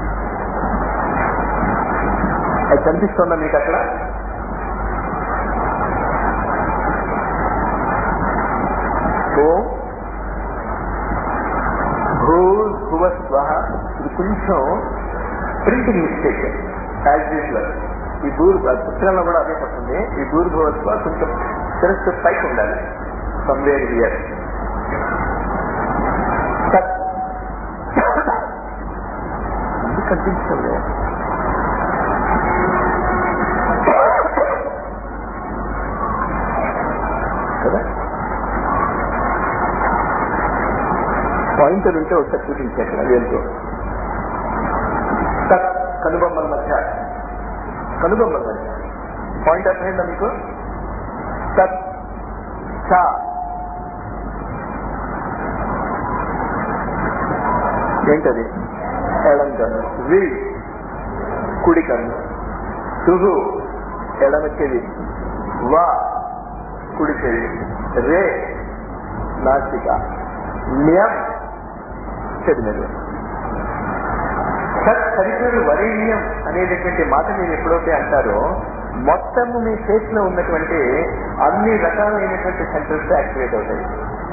అది కనిపిస్తుందా మీకు అక్కడ? ఓం భూర్భువ స్వః. ఇది కొంచెం ప్రింటింగ్ మిస్టేక్ యాజ్ యూజువల్. ఈ పుస్తకంలో కూడా అదే పడుతుంది. ఈ భూర్భువ స్వః కొంచెం తెలుస్తూ పైకి ఉండాలి. Somewhere here. ఇది కనిపించండి. కదా పాయింటర్ ఉంటే ఒకసారి చూపించారు వేలుతో. కనుబొమ్మల మధ్య, కనుబొమ్మల మధ్య పాయింట్ అర్థమైందా మీకు? సత్ చ ఏంటది? ఎడం కన్ను. వి కుడి కన్ను. తుహు ఎడమ చెవి. వా కుడి చెవి. రే నాసిక. న్యం చెవినది. సత్ సరిపేరు వరేణ్యం అనేటటువంటి మాట మీరు ఎప్పుడైతే అంటారో మొత్తము మీ ఫేస్ లో ఉన్నటువంటి అన్ని రకాలైనటువంటి సెంటర్స్ యాక్టివేట్ అవుతాయి.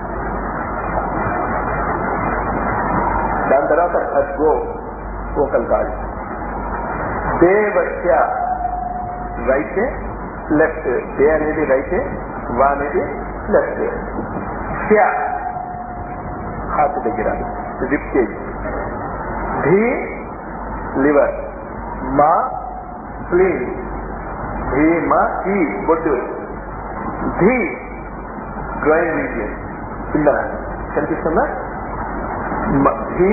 దాని తర్వాత ఖడ్గో వోకల్ కార్డ్. దేవస్య రైట్ లెఫ్ట్. దే అనేది రైట్, వా అనేది లెఫ్ట్. స్య హార్ట్ దగ్గర రిప్ కేజ్. ధీ లివర్. మా స్ప్లీన్. ధీ మా ఈ బొడ్డు. ధీ గ్రోయిన్ రీజియన్ కింద కనిపిస్తుందా? ధీ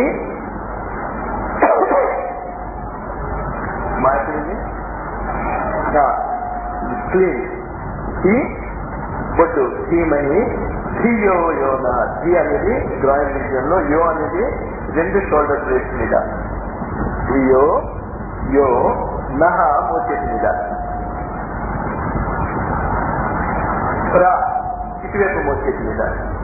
మా స్ప్లీన్. ఈ బొడ్డు ధీమని. ధియో యోన. ధీ అనేది గ్రోయిన్ రీజియన్ లో, యో అనేది 2 షోల్డర్ బ్లేడ్స్ మీద. ధియో యో నహ మోచేతి మీద. ప్ర ఇటువైపు మోచేతి మీద.